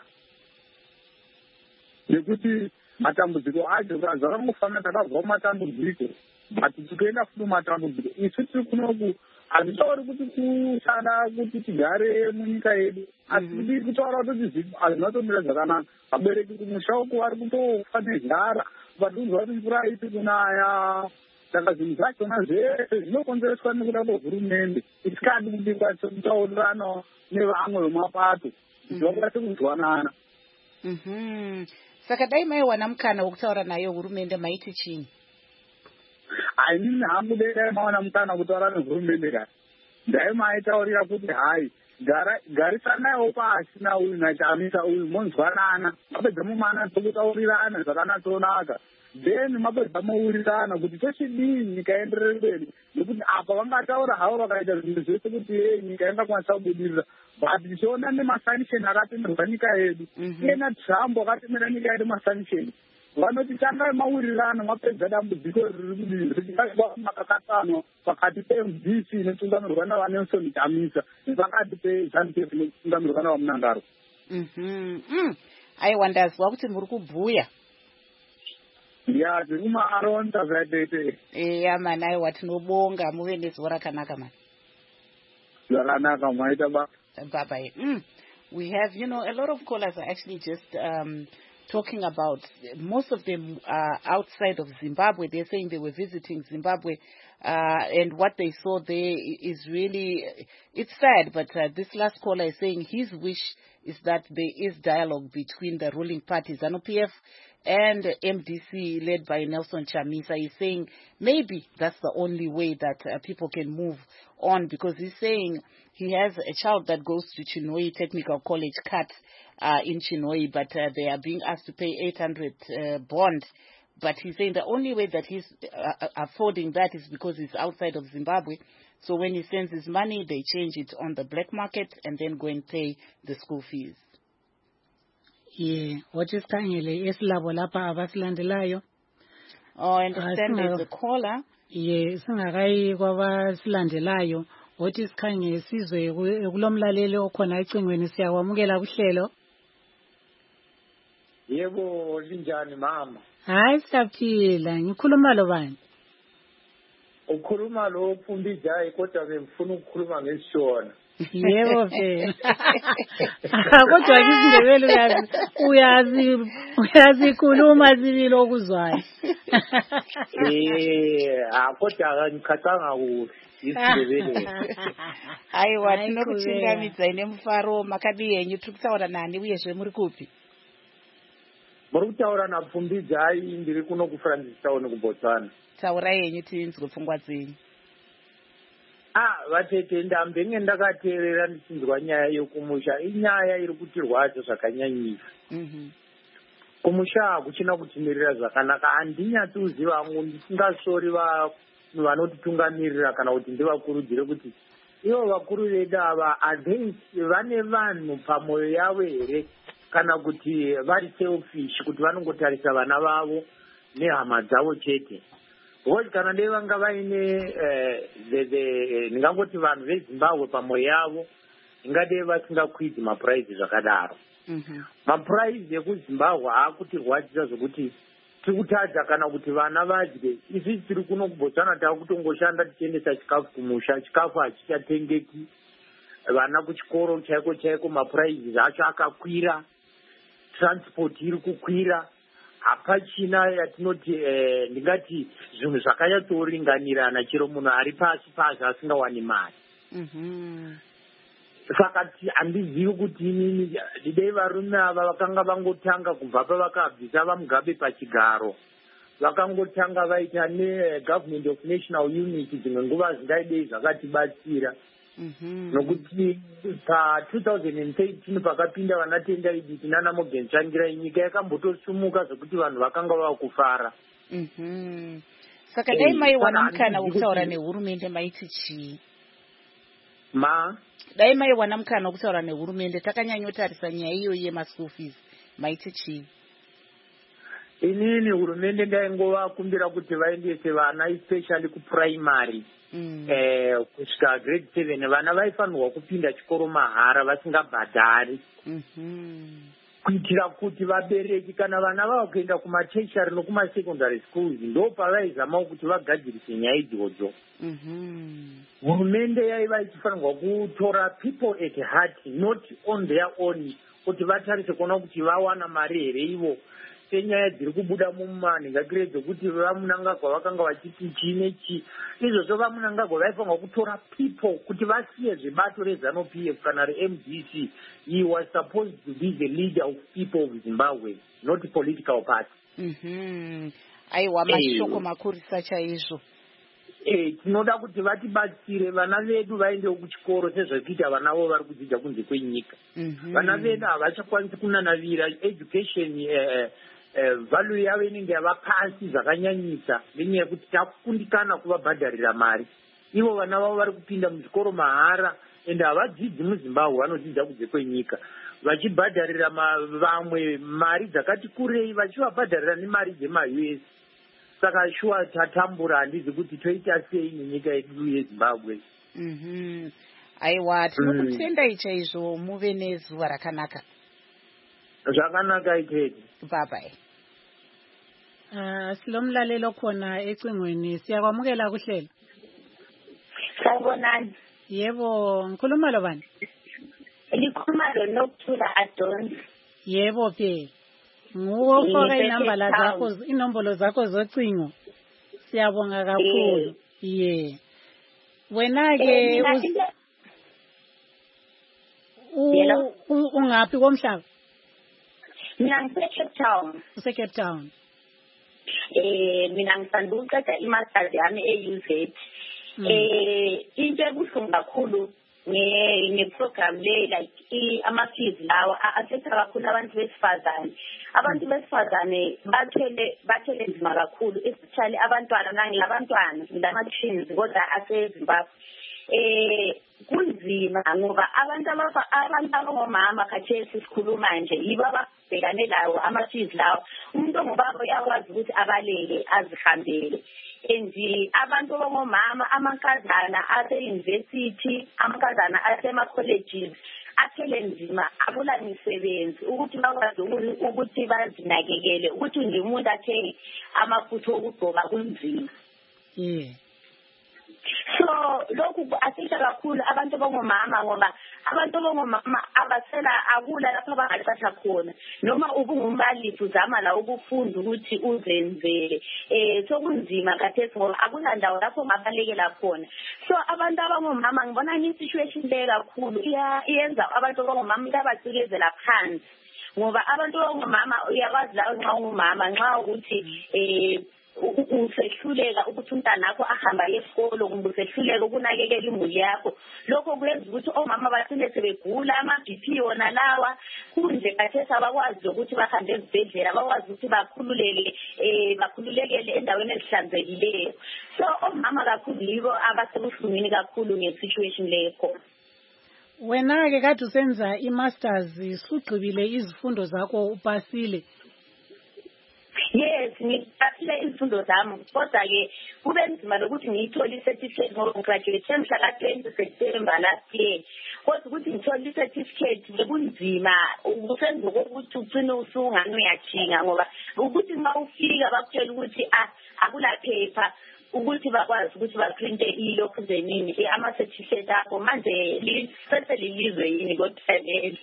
nekuti matambudziko acho zvakangofanira takabva matambudziko but tikuenda futi matambudziko isu tiri kunoku hazvitauri kuti kushada kuti tigare munyika yedu asi kuti kutaura kuti hazvinatomira zvakanaka vabereki kumusha uko vari kutofa nezhara vadunzwa kuti mvura haiti kunaya saka zvinhu zvachona zvese zvinokonzereswa nekuda kwehurumende isikadi kubikwa sekutaurirana nevamwe vemapato kuti vakwanise kunzwanana. Saka dai maiwana mukana wokutaura nayo hurumende maiti chini? Inini hangu dai mawana mukana wokutaura nehurumende kare ndai maitaurira kuti hai garisanawo pasi nauyu nachamisa uyu monzwanana mapedza mumana tokutaurirana zvakanatsoonaka then mapedza mourirana kuti tochidii nyika enderere mberi nekuti apa vangataura havo vakaita zvinhu zvese kuti nyika ingakwanisa kubudirira but tichiona nemasanction akatemerwa nyika yedu iyena Trump akatemera nyika yedu masanction vanoti tangai maurirana mwapedza dambudziko riri kudii makakatsanwa pakati peMDC inotungamirwa navaNelson Chamisa pakati peZANU-PF inotungamirwa navaMunangaro. Aiwa ndazwa kuti muri kubhuya ya zvekumaronda zvaitete eya mani aiwa tinobonga muve nezuva rakanaka mani zvakanaka maita baba we have a lot of callers are actually just talking about, most of them are outside of Zimbabwe. They're saying they were visiting Zimbabwe and what they saw there is really, it's sad, but this last caller is saying his wish is that there is dialogue between the ruling parties, ZANU-PF and MDC led by Nelson Chamisa. He's saying maybe that's the only way that people can move on, because he's saying he has a child that goes to Chinhoyi Technical College, CAT, in Chinhoyi, but they are being asked to pay 800 bond. But he's saying the only way that he's affording that is because he's outside of Zimbabwe. So when he sends his money, they change it on the black market and then go and pay the school fees. Yeah, what is Kanyele? Eslabo lapa abasilandelayo. Oh, I understand there's a caller. Yeah, singakai kwabasilandelayo. What is Kanye sizwe kulomlaleli okhona ecingweni siyawamukela kuhlelo. Yebo linjani mama? Hayi siyaphila, ngikhuluma lo bani? Ukhuluma lo Pumbijayi kodwa bengifuna ukukhuluma ngesishona. Yebo phela. Kodwa izindebele uyazi khuluma zibili okuzwayo. Kodwa ngikhathanga kuhle. Aiwa tinokuchingamidza ine mufaro makadi yenyu tiri kutaura nani uyezve muri kupi? Muri kutaura naPfumbidzai ndiri kuno kuFrancis Town kuBotswana. Taura yenyu tinzwe pfungwa dzenyu. Vatete ndambenge ndakateerera ndichinzwa nyaya yokumusha inyaya iri kutirwadza zvakanyanyisa. Kumusha hakuchina kutimirira zvakanaka. Handinyatsoziva vangu ndisingasori vanotitungamirira kana kuti ndivakurudzire kuti ivo vakuru vedu ava vane vanhu pamwoyo yavo here kana kuti vari selfish kuti vanongotarisa vana vavo nehama dzavo chete. Because kana dei vanga vaine ndingangoti vanhu veZimbabwe pamwoyo yavo ingadei vasingakwidzi mapuraizi zvakadaro. Mapuraizi ekuZimbabwe haakutirwadzisa zvokuti tikutadza kana kuti vana vadye. Isi tiri kuno kuBotswana taakutongoshanda tichiendesa chikafu kumusha, chikafu hachichatengeki, vana kuchikoro chaiko chaiko mapuraizi acho akakwira, transport iri kukwira, hapachina yatinoti ndingati zvinhu zvakanyatsoringanirana chero munhu ari pasi pasi asingawani mari. Saka handizivi kuti inini ndidei varume ava vakanga vangotanga kubva pavakabvisa vaMugabe pachigaro vakangotanga vaita neGovernment of National Unity dzimwe nguva zingaidei zvakatibatsira nokuti pa2013 pakapinda vanatenda iditi nana Morgan Tsvangirai nyika yakambotosumuka zvokuti vanhu vakanga vakufara. Saka dai maiwana mukana wokutaura nehurumende maiti chii? Dai maiwana mukana wokutaura nehurumende takanyanyotarisa nyaya iyoyi yemaschool fees maiti chii? Inini hurumende ndaingovakumbira kuti vaendese vana especially kuprimary kusvika grade 7 vana vaifanirwa kupinda chikoro mahara vasingabhadhari kuitira kuti vabereki kana vana vava kuenda kumatertiary nokumasecondary schools ndo pavaizamawo kuti vagadzirise nyaya idzodzo. Hurumende yaiva ichifanirwa kutora people at heart not on their own kuti vatarise kuona kuti vawana mari here ivo senyaya dziri kubuda mumanhingakire dzekuti vamunangagwa vakanga vachiti chii nechi izvozvo vamunangagwa vaifanirwa kutora people kuti vasiye zvebato reZANU-PF kana reMDC. He was supposed to be the leader of people of Zimbabwe, not a political party. Aiwa mashoko makurisa chaizvo. tinoda kuti vatibatsire vana vedu vaendewo kuchikoro sezvekuita vana vo vari kudzidza kunze kwenyika. Vana vedu havachakwanisi kunanavira education value yavo inenge yava pasi zvakanyanyisa nenyaya yekuti takukundikana kuvabhadharira mari. Ivo vana vavo vari kupinda muzvikoro mahara ende havadzidzi muZimbabwe, vanodzidza kunze kwenyika vachibhadharira vamwe mari dzakati kurei, vachivabhadharira nemari dzema-US. Saka shuwa tatambura, handisi kuti toita sei nenyika yedu yeZimbabwe. Aiwa, tinokutenda chaizvo, muve nezuva rakanaka. Zvakanaka iketi. Bye-bye. Silomlalelo khona ecingweni, siyakwamukela kuhlelo. Sawubonani. Yebo, ngikhuluma lo bani? Ngikhuluma lo Nokuthula Adon. Yebo phela. Nguwe ofaka inombolo zakho zocingo. Siyabonga kakhulu. Wena ke ungaphi komhlaba? Mina ngise-Cape Town. Use-Cape Town. Mina ngisanda ukuqeda i-masters yami e-UZ. Into ebuhlungu kakhulu nge-program le, like ama-fees lawa affecta kakhulu abantu besifazane. Abantu besifazane bathele nzima kakhulu, especially abantwana, nangilabantwana ngilama-twins kodwa aseZimbabwe. Kunzima ngoba abantu abangomama khathesi sikhuluma nje yibo ababhekane lawo ama-fees lawo. Umuntu ongubaba uyakwazi ukuthi abaleke azihambele. Abantu abangomama, amankazana ase-university, amankazana asema-colleges athele nzima, akula misebenzi ukuthi bakwazi ukuthi bazinakekele, ukuthi nje umuntu athenge amafutha okugqoka kunzima. So lokhu asisha kakhulu abantu abangomama ngoba abantu abangomama abasela akula lapho abangaqasha khona, noma ubungumbalisi uzama la ukufunda ukuthi uzenzele. So kunzima khathesi ngoba akulandawo lapho ungabalekela khona. So abantu abangomama ngibona ngi-situation le kakhulu iyenza abantu abangomama babacikezela phansi ngoba abantu abangomama uyakwazi la nxa ungumama nxa ukuthi usehluleka ukuthi umntana wakho ahamba esikolo kumbe usehluleka ukunakekela imuli yakho, lokho kwenza ukuthi omama bagcine sebegula ama-BP wona lawa. Kunje khathesi abakwazi ukuthi bahambe ezibhedlela, bakwazi ukuthi bakhululekele endaweni ezihlanzekileyo. So omama kakhulu yibo abasebuhlungwini kakhulu nge-situation leyo khona. Wena-ke kade usenza i-masters, sugqibile izifundo zakho, upasile? Yes, ngipasile izifundo zami, kodwa-ke kube nzima lokuthi ngiyithole i-certificate ngoba ngigraduate mhla ka-20 September last year. Kodwa ukuthi ngithole i-certificate bekunzima, ukusenza kokuthi ugcine usungani uyajinga ngoba ukuthi nxa ufika bakutshela ukuthi akula phepha ukuthi bakwazi ukuthi baprinte ilokhu zenini ama-certificate akho manje seselilizwe yini kodwa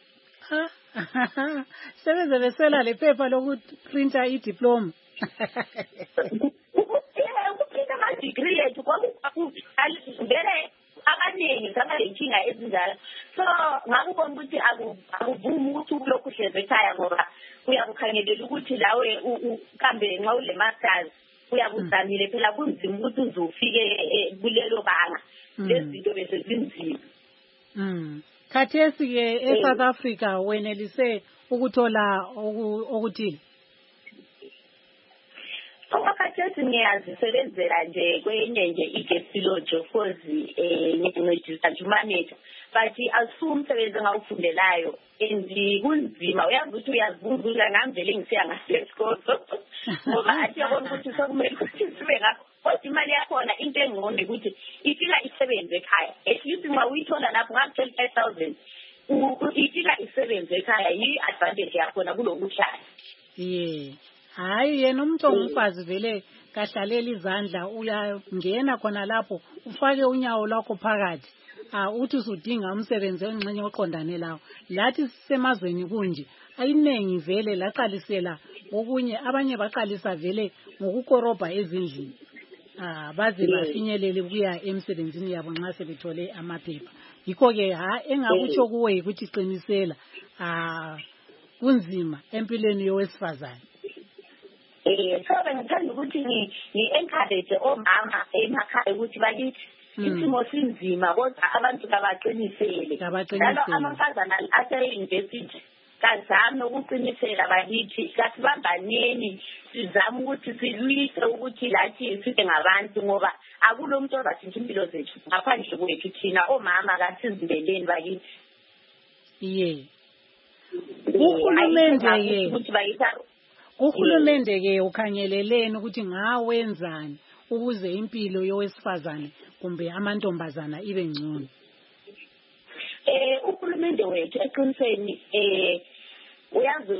sebeze besela le phepha lokuprinta i-diploma. Ukuprinta ama-degree yethu vele abaningi zabalenkinga ezinjalo. So ngakubona ukuthi akuvumi ukuthi ulokhu uhlezi ekhaya ngoba uyakukhangelela ukuthi lawe ukambe nxa ule masters uyakuzamile phela kunzima ukuthi uzufike kulelo banga. Lezi zinto bese zinzima. Khathesi-ke eSouth Africa wenelise ukuthola okuthile? Khathesi ngiyazisebenzela nje kwenye nje i-Gepsilodge of course ngincedisa manager, but asume umsebenzi engawufundelayo and kunzima. Uyazi ukuthi uyazibuza ngamvele ngisiya ngasesikolo ngoba asiyabona ukuthi sokumele ukuthi sibe ngakho. Kodwa imali yakhona into engcono ukuthi ifika isebenze ekhaya. At least nxa uyithola lapho ngaku-25,000 ifika isebenze ekhaya, yi-advantage yakhona kulokuhlala. Hayi yena umuntu ongumfazi vele kahlalela izandla, uyangena khona lapho ufake unyawo lwakho phakathi. Uthi usudinga umsebenzi engxenye oqondane lawo. Lathi semazweni kunje ayinengi vele laqalisela okunye, abanye baqalisa vele ngokukorobha ezindlini. Baze bafinyelele kuya emsebenzini yabo nxa sebethole amaphepha. Yikho-ke engakutsho kuwe ukuthi qinisela kunzima empilweni yowesifazane. So bengithanda ukuthi ngi-encourage omama emakhaya ukuthi bakithi isimo sinzima kodwa abantu kabaqinisele njalo amankazana ase-university kazame ukuqinisela bakithi kasibambaneni sizame ukuthi silwise ukuthi lathi sibe ngabantu ngoba akulo muntu ozathinta impilo zethu ngaphandle kwethu thina omama kasizibeleni bakithi. Uhulumende-ke ukhangeleleni ukuthi ngawenzani ukuze impilo yowesifazane kumbe amantombazana ibe ngcono? Uhulumende wethu eqinisweni uyazi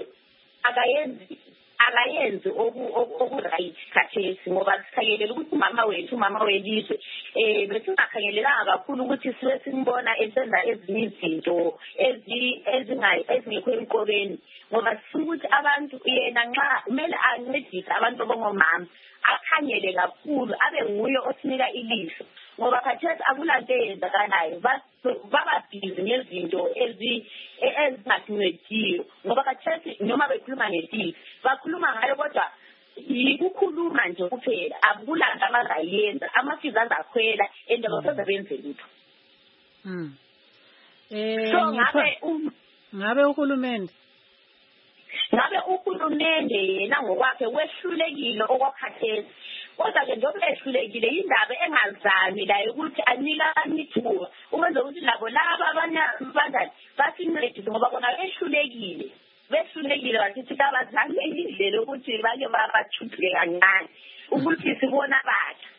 akayenzi oku-right khathesi ngoba sikhangelela ukuthi umama welizwe besingakhangelelanga kakhulu ukuthi sibe simbona esenza ezinye izinto ezingekho emqobeni ngoba sifuna ukuthi abantu yena nxa kumele ancedise abantu abangomama akhangele kakhulu abe nguye osinika ilihlo ngoba khathesi akulanto eyenzakalayo bababhizi ngezinto ezingasincediyo ngoba khathesi noma bekhuluma ngempilo bakhuluma ngayo kodwa ukukhuluma nje kuphela akulanto abazayenza amafizi azakhwela and abasoze benze lutho. Ngabe uhulumende yena ngokwakhe wehlulekile okwakhathesi kodwa-ke njengoba ehlulekile yindaba engazami layo ukuthi anika amithuba ukwenza ukuthi labo laba abanye abandani basincedise ngoba bona behlulekile basithi kabazange indlela ukuthi bake bathuthuke kancane ukuthi sibona batha.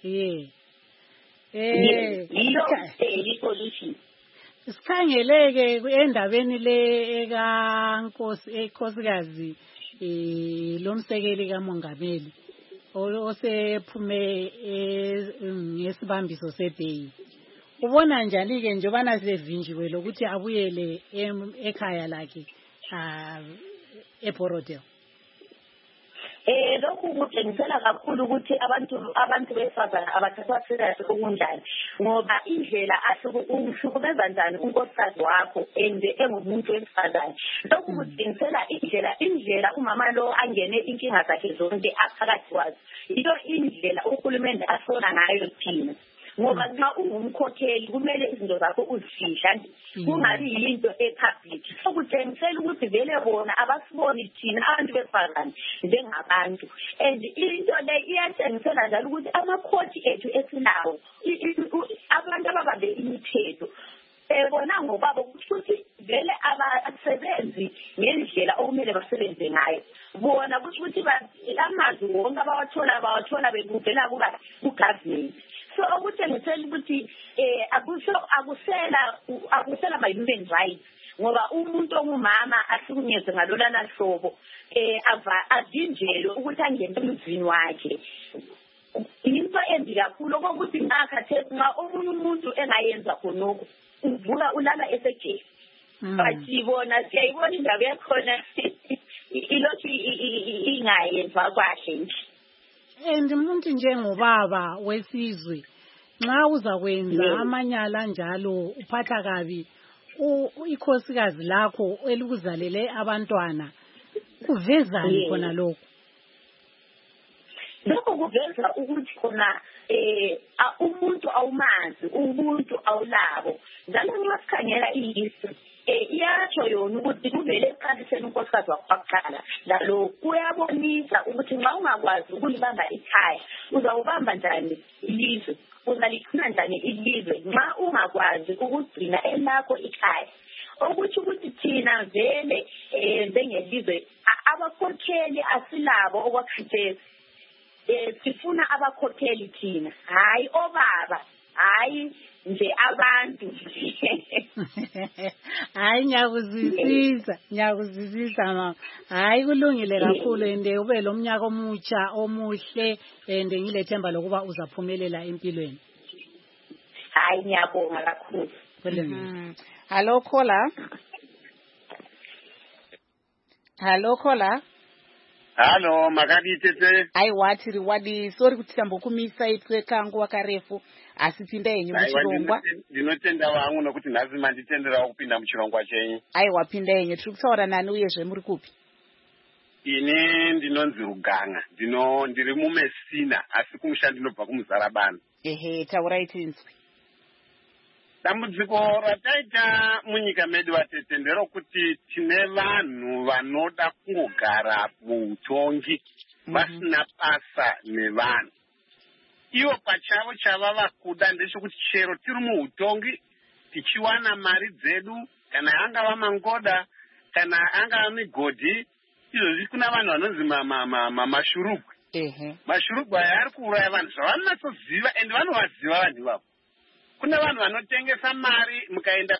Solution. Sikhangeleke endabeni le enkosikazi lomsekeli kamongameli osephume ngesibambiso seBay. Ubona njani-ke njobana sevinjiwe lokuthi abuyele ekhaya lakhe eBorodale? Lokhu kutshengisela kakhulu ukuthi abantu besifazana abathathwa serious okunjani ngoba indlela uhlukumeza njani unkosikazi wakho engumuntu wesifazane. Lokhu kutshengisela indlela umama lo angene inkinga zakhe zonke aphakathi kwazo yiyo indlela uhulumende asona ngayo thina ngoba nxa ungumkhokheli kumele izinto zakho uzifihla kungabi yinto epublic. Sokutshengisela ukuthi vele bona abasiboni thina abantu besifazane njengabantu and into le iyatshengisela njalo ukuthi amakhoti ethu esilawo abantu ababambe imithetho bona ngobaba ukuthi vele abasebenzi ngendlela okumele basebenze ngayo bona ukuthi amazwi wonke bawathola bekuvela ku-government. So okutshengisela ukuthi akusela ma-human rights ngoba umuntu ongumama ahlukunyezwe ngalolana hlobo avinjelwe ukuthi angene emzini wakhe. Into embi kakhulu okokuthi ngakhathesi nxa omunye umuntu engayenza khonokho uvuka ulala esejele. But siyayibona indaba yakhona ilokhu ingayenzwa kahle nje. And umuntu njengobaba wesizwe nxa uzakwenza amanyala njalo uphatha kabi ikhosikazi lakho elikuzalele abantwana kuvezani khona lokho? Lokho kuveza ukuthi khona umuntu awumazi umuntu awulabo njalo nxa sikhangela ihistory iyatsho yona ukuthi kuvele eqaliseni unkosikazi wakuqala lalo kuyabonisa ukuthi nxa ungakwazi ukulibamba ikhaya uzawubamba njani ilizwe uzaligcina njani ilizwe nxa ungakwazi ukugcina elakho ikhaya. Ukuthi thina vele njengelizwe abakhokheli asilabo okwakhathesi sifuna abakhokheli thina hayi obaba hayi nje abantu. Hayi ngiyakuzwisisa mama. Hayi kulungile kakhulu ende ube lo mnyaka omutsha omuhle ende ngilethemba lokuba uzaphumelela empilweni. Hayi ngiyabonga kakhulu. Hello caller. Hello makadi tete. Aiwati wadi sorry kuti tambokumisa ipwekangu wakarefu asipinda yenyu muchirongwa. Ndinotenda wangu nokuti nhasi manditendera kupinda muchirongwa chenyu. Aiwa pinda yenyu tiri kutaura nani uyezve muri kupi? Ine ndinonzi Ruganga, ndiri muMessina asi kumusha ndinobva kuMuzarabana. Ehe, taurai tinzwi. Dambudziko rataita munyika medu vatete nderokuti tine vanhu vanoda kungogara muutongi vasina basa nevanhu. Ivo pachavo chavava kuda ndechekuti chero tiri muutongi tichiwana mari dzedu, kana angava mangoda, kana angava migodhi, izvozvi kuna vanhu vanonzi mashurugwa. Mashurugwa aya ari kuuraya vanhu zvavanatsoziva ende vanovaziva vanhu ivavo. Kuna vanhu vanotengesa mari mukaenda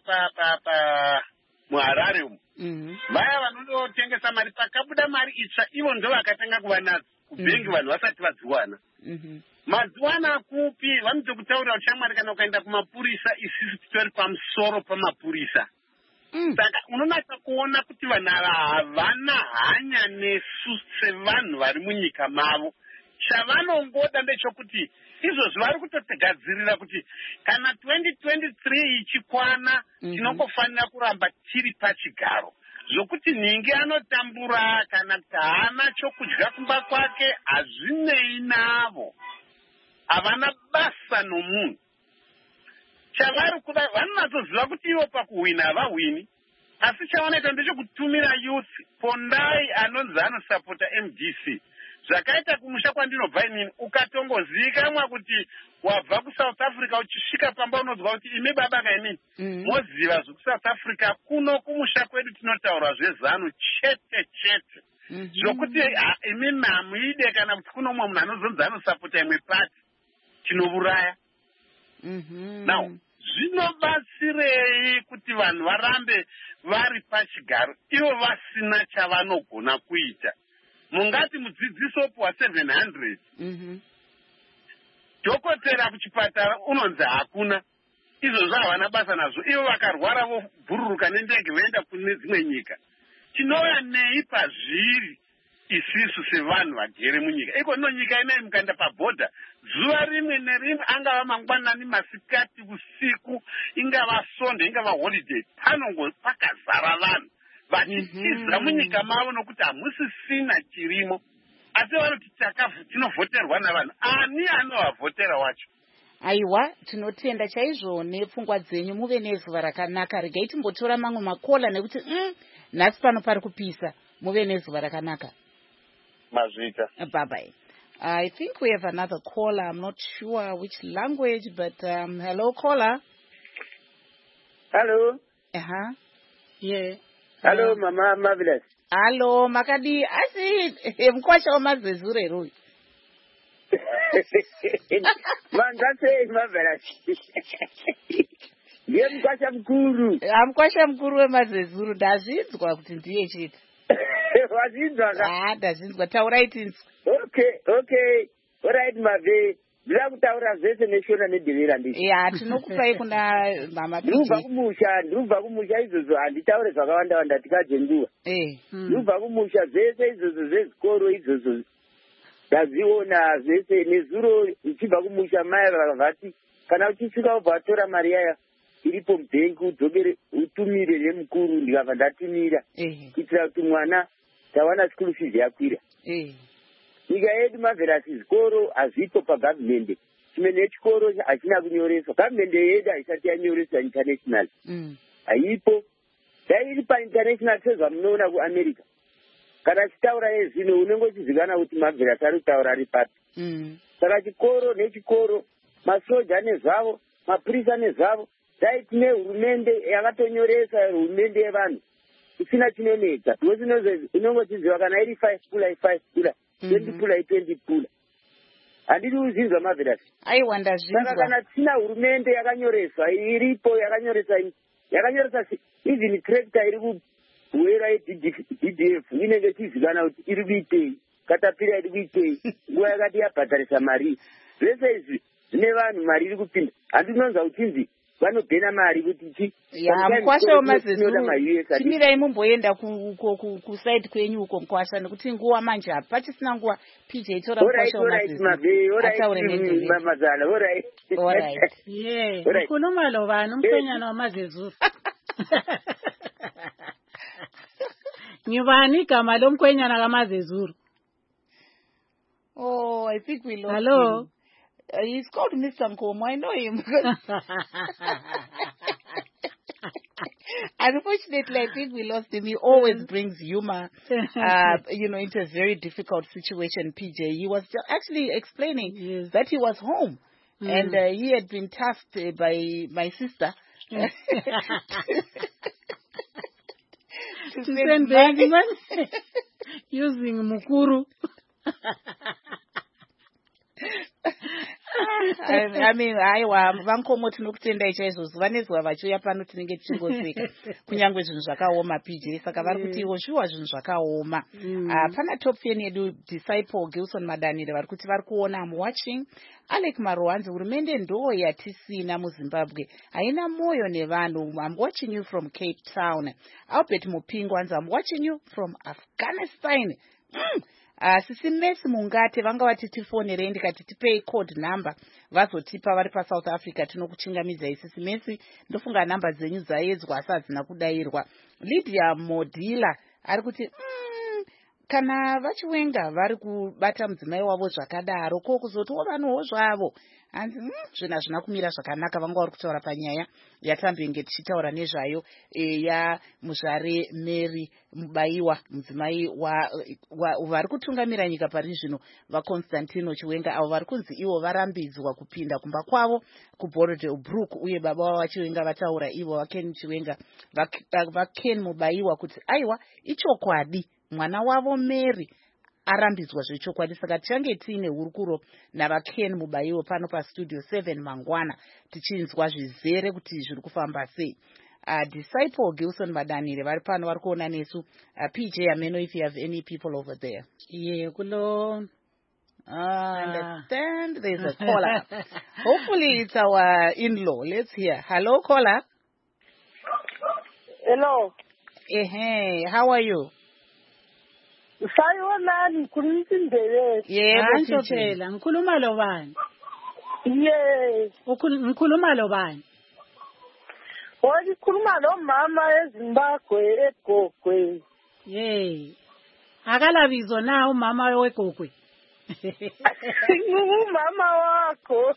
muHarare umu. Vaya vanotengesa mari pakabuda mari itsva ivo ndo vakatanga kuva nadzo kubhengi vanhu vasati vadziwana. Madziwana kupi vanotokutaurira kuti shamwari kana ukaenda kumapurisa isisi titori pamusoro pamapurisa. Saka unonatsa kuona kuti vanhu ava havana hanya nesu sevanhu vari munyika mavo. Chavanongoda ndechekuti izvozvi vari kutogadzirira kuti kana 2023 ichikwana tinongofanira kuramba tiri pachigaro. Zvokuti ningi anotambura kana kuti haana chokudya kumba kwake hazvinei navo. Havana basa nomunhu. Chavari kuda vanonatsoziva kuti ivo pakuhwina havahwini. Asi chavanoita ndechekutumira youth Pondai anonzi anosapota MDC. Zvakaita kumusha kwandinobva inini ukatongozivikanwa kuti wabva kuSouth Africa uchisvika pamba unonzwa kuti imi baba kainini moziva zvekuSouth Africa kuno kumusha kwedu tinotaura zvezanu chete chete. Zvokuti imi hamuide kana kuti kuno mumwe munhu anozonzi anosapota imwe pati tinouraya. Now zvinobatsirei kuti vanhu varambe vari pachigaro ivo vasina chavanogona kuita? Mungati mudzidzisi opuwa 700. Dhokotera kuchipatara unonzi hakuna. Izvozvo havana basa nazvo. Ivo vakarwara vobhururuka nendege voenda kune dzimwe nyika. Tinouya nei pazviri isisu sevanhu vagere munyika? Iko ino nyika inei mukaenda pabhodha zuva rimwe nerimwe angava mangwanani, masikati, usiku, ingava sonde, ingava holiday, pakazara vanhu vachitiza munyika mavo nokuti hamusisina chirimo. Asi vanoti tinovhoterwa navanhu. Ani anovhavhotera wacho? Aiwa, tinotenda chaizvo nepfungwa dzenyu. Muve nezuva rakanaka. Regai timbotora mamwe makola nekuti nhasi pano pari kupisa. Muve nezuva rakanaka. Mazvita. Bye bye. I think we have another caller. I'm not sure which language, but hello, caller. Hello. Yeah. Hello, Mama Marvelous. Hello, Makadi. Asi mkwasha wamazezure rui. Man, that's it, Marvelous. Ndiye mkwasha mkuru. Mkwasha mkuru wemazezuru. Ndazvinzwa kuti ndiye chete. Wazvinzwa ka? Ndazvinzwa. Taurai tinzwa. Okay. Alright, Mave. Ndira kutaura zvese neshona nedhevera ndicho. Ya, tinokupai kuna mama PJ. Ndibva kumusha izvozvo handitaure zvakawanda tikajenguwa. Ndibva kumusha zvese izvozvo zvezvikoro izvozvo ndazviona zvese. Nezuro ichibva kumusha mai vakavhati kana uchisvika ubva watora mari yaya iripo mubhengi udzokere utumire remukuru, ndikabva ndatumira kuitira kuti mwana tawana school fees yakwira. Nyika yedu Marvelous zvikoro hazvipo pagavhimende. Chimwe nechikoro hachina kunyoreswa. Gavhimende yedu haisati yanyoreswa international. Haipo. Dai iri painternational sezvamunoona kuAmerica. Kana chitaura yezvino unenge uchizivikanwa kuti Marvelous ari kutaura ari papi. Saka chikoro nechikoro, masoja nezvavo, mapurisa nezvavo, dai tine hurumende yakatonyoresa, hurumende yevanhu isina chinonetsa. Unenge uchiziva kana iri 5 pula i5 pula, 20 pula i20 pula. Handidi kuzinzwa Marvelous. Aiwa, ndazvinzwa. Saka kana tisina hurumende yakanyoreswa, iripo yakanyoresa even tractor iri kubwera yeDDF inenge ichizivikanwa kuti iri kuitei, katapira iri kuitei, nguva yakati yabhadharisa mari. Zvese izvi zvine vanhu mari iri kupinda. Handinonzwa kuchinzi vanobhena mari kuti mkwasha wemazezuru timirai mumboenda kusaidi kwenyu uko mkwasha, nekuti nguva manje hapachisina nguva. PJ tora mkwasha wemazezuru ataure nedhevera. Kukhuluma lo bani umkhwenyana wamazezuru? Ngibani igama lomkhwenyana kaMazezuru? Oh, I think we lost Hello? him. He's called Mr. Nkomo. I know him. Unfortunately, I think we lost him. He always brings humor, into a very difficult situation, PJ. He was actually explaining that he was home and he had been tasked by my sister to send baby using Mukuru. I mean, vankomo tinokutenda chaizvozvo vanezwa vachiuya pano tinenge tichingoseka kunyange zvinhu zvakaoma PJ saka vari kuti iwo shuwa zvinhu zvakaoma. Pana top fan yedu Disciple Gilson Madanire vari kuti vari kuona I'm watching. Alec Maruanzi, hurumende ndo yatisina muZimbabwe haina moyo nevanhu. I'm watching you from Cape Town. Albert Mupingwanzi, I'm watching you from Afghanistan. Sisi Messi Mungate vanga vatitifonere ndikati tipei code number vazotipa vari paSouth Africa tinokuchingamidza isisi Messi ndofunga namba dzenyu dzaedzwa asi hadzina kudairwa. Lydia Modila ari kuti kana vachiwenga vari kubata mudzimai wavo zvakadaro ko kuzotiwo vanhuwo zvavo hanzi zvinhu hazvina kumira zvakanaka. Vanga vari kutaura panyaya yatambenge tichitaura nezvayo yaMuzvare Mary Mubayiwa mudzimai vari kutungamira nyika pari zvino vaConstantino Chiwenga avo vari kunzi ivo varambidzwa kupinda kumba kwavo kuBorodale uye baba vavo vachiwenga vataura ivo vaKen Chiwenga vaKen Mubayiwa kuti aiwa ichokwadi mwana wavo Mary arambidzwa zvechokwadi. Saka tichange tiine hurukuro navaKen Mubayiwa pano pastudio 7 mangwana tichinzwa zvizere kuti zviri kufamba sei. Disciple Gilson Madanire vari pano vari kuona nesu. PJ Ameno, if you have any people over there. Yeah, kulo. Understand there's a caller. Hopefully it's our in-law. Let's hear. Hello, caller. Hello. Hey, how are you? Sayonani ngikhuluma yebo phela ngikhuluma lo bani? Yes. Ngikhuluma lo bani? Ngikhuluma lo mama eZimbabwe eGogwe. Akalabizo na umama weGogwe. Ngumama wakho.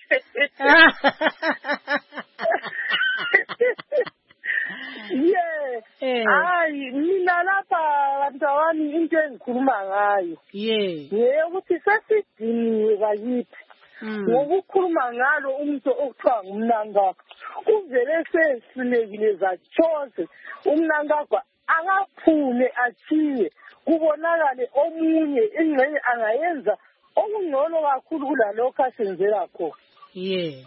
Hayi mina lapha bantwani into engikhuluma ngayo ukuthi sesidiniwe bayithi ngokukhuluma ngalo umuntu okuthiwa ngumnankakho uvele sesilekile zatshoze umnankakho akaphume athiye kubonakale omunye ingxenye angayenza okungcono kakhulu kulalokho asenzela khona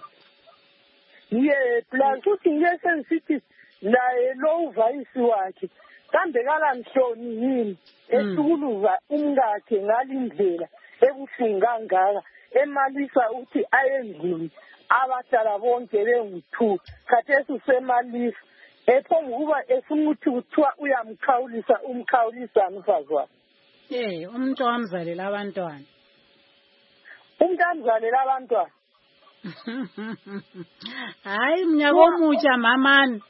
plus futhi ngeke sengisithi naye lo uvayisi wakhe kambe kalamhloni yini esukuluza umkakhe ngalindlela ebuhlungu kangaka emalisa ukuthi ayendlini abahlala bonke bengu-2 khathesi usemalisa ephonga ukuba efuna ukuthi kuthiwa uyamkhawulisa umkhawulisani umfazi wakhe umuntu wamzalela abantwana umuntu amzalela abantwana hayi mnyaka omutsha mamani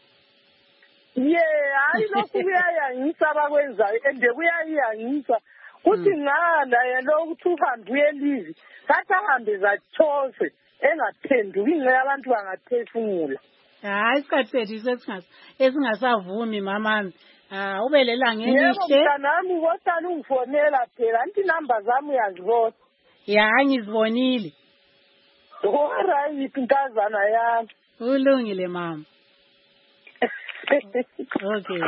hayi lokhu kuyayangisa abakwenzayo ende kuyayangisa kuthi ngala lokuthi uhambe uyelizi kathi ahambe zatshoze engaphenduki inxe abantu bangaphefumula hayi isikhathi sethu esingasavumi mamami ubelela ngelihle yebo mntanami ubohlala ungifonela phela anti inamba zami uyazibona ngizibonile right nkazana yami ulungile mama. Okay.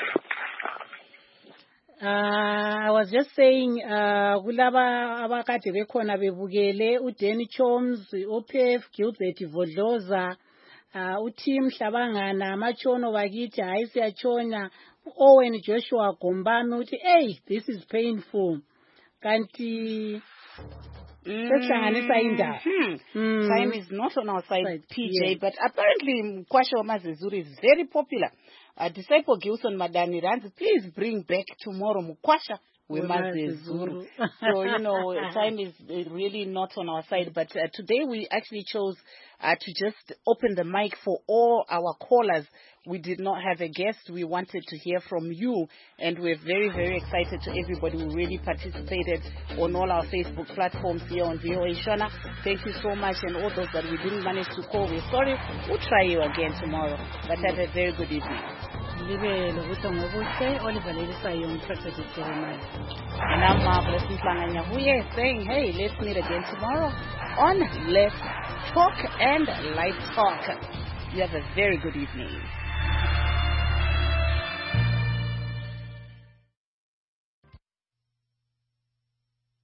I was just saying kulaba abakade bekhona bebukele uDanny Choms, uPef Gilbert Vodloza, uTim Hlabangana, amachono bakithi hayi siyachona, Owen Joshua Gombani uthi hey this is painful. Kanti time is not on our side, PJ, but apparently Mkwasha Mazezuri is very popular. Disciple Gilson Madani Ranzi, please bring back tomorrow Mkwasha Zulu. So, time is really not on our side. But today we actually chose to just open the mic for all our callers. We did not have a guest. We wanted to hear from you. And we're very, very excited to everybody who really participated on all our Facebook platforms here on VOA Shona. Thank you so much. And all those that we didn't manage to call, we're sorry. We'll try you again tomorrow. But have a very good evening. And I'm Marvelous Mhlanga saying, hey, let's meet again tomorrow on Let's Talk and Light Talk. You have a very good evening.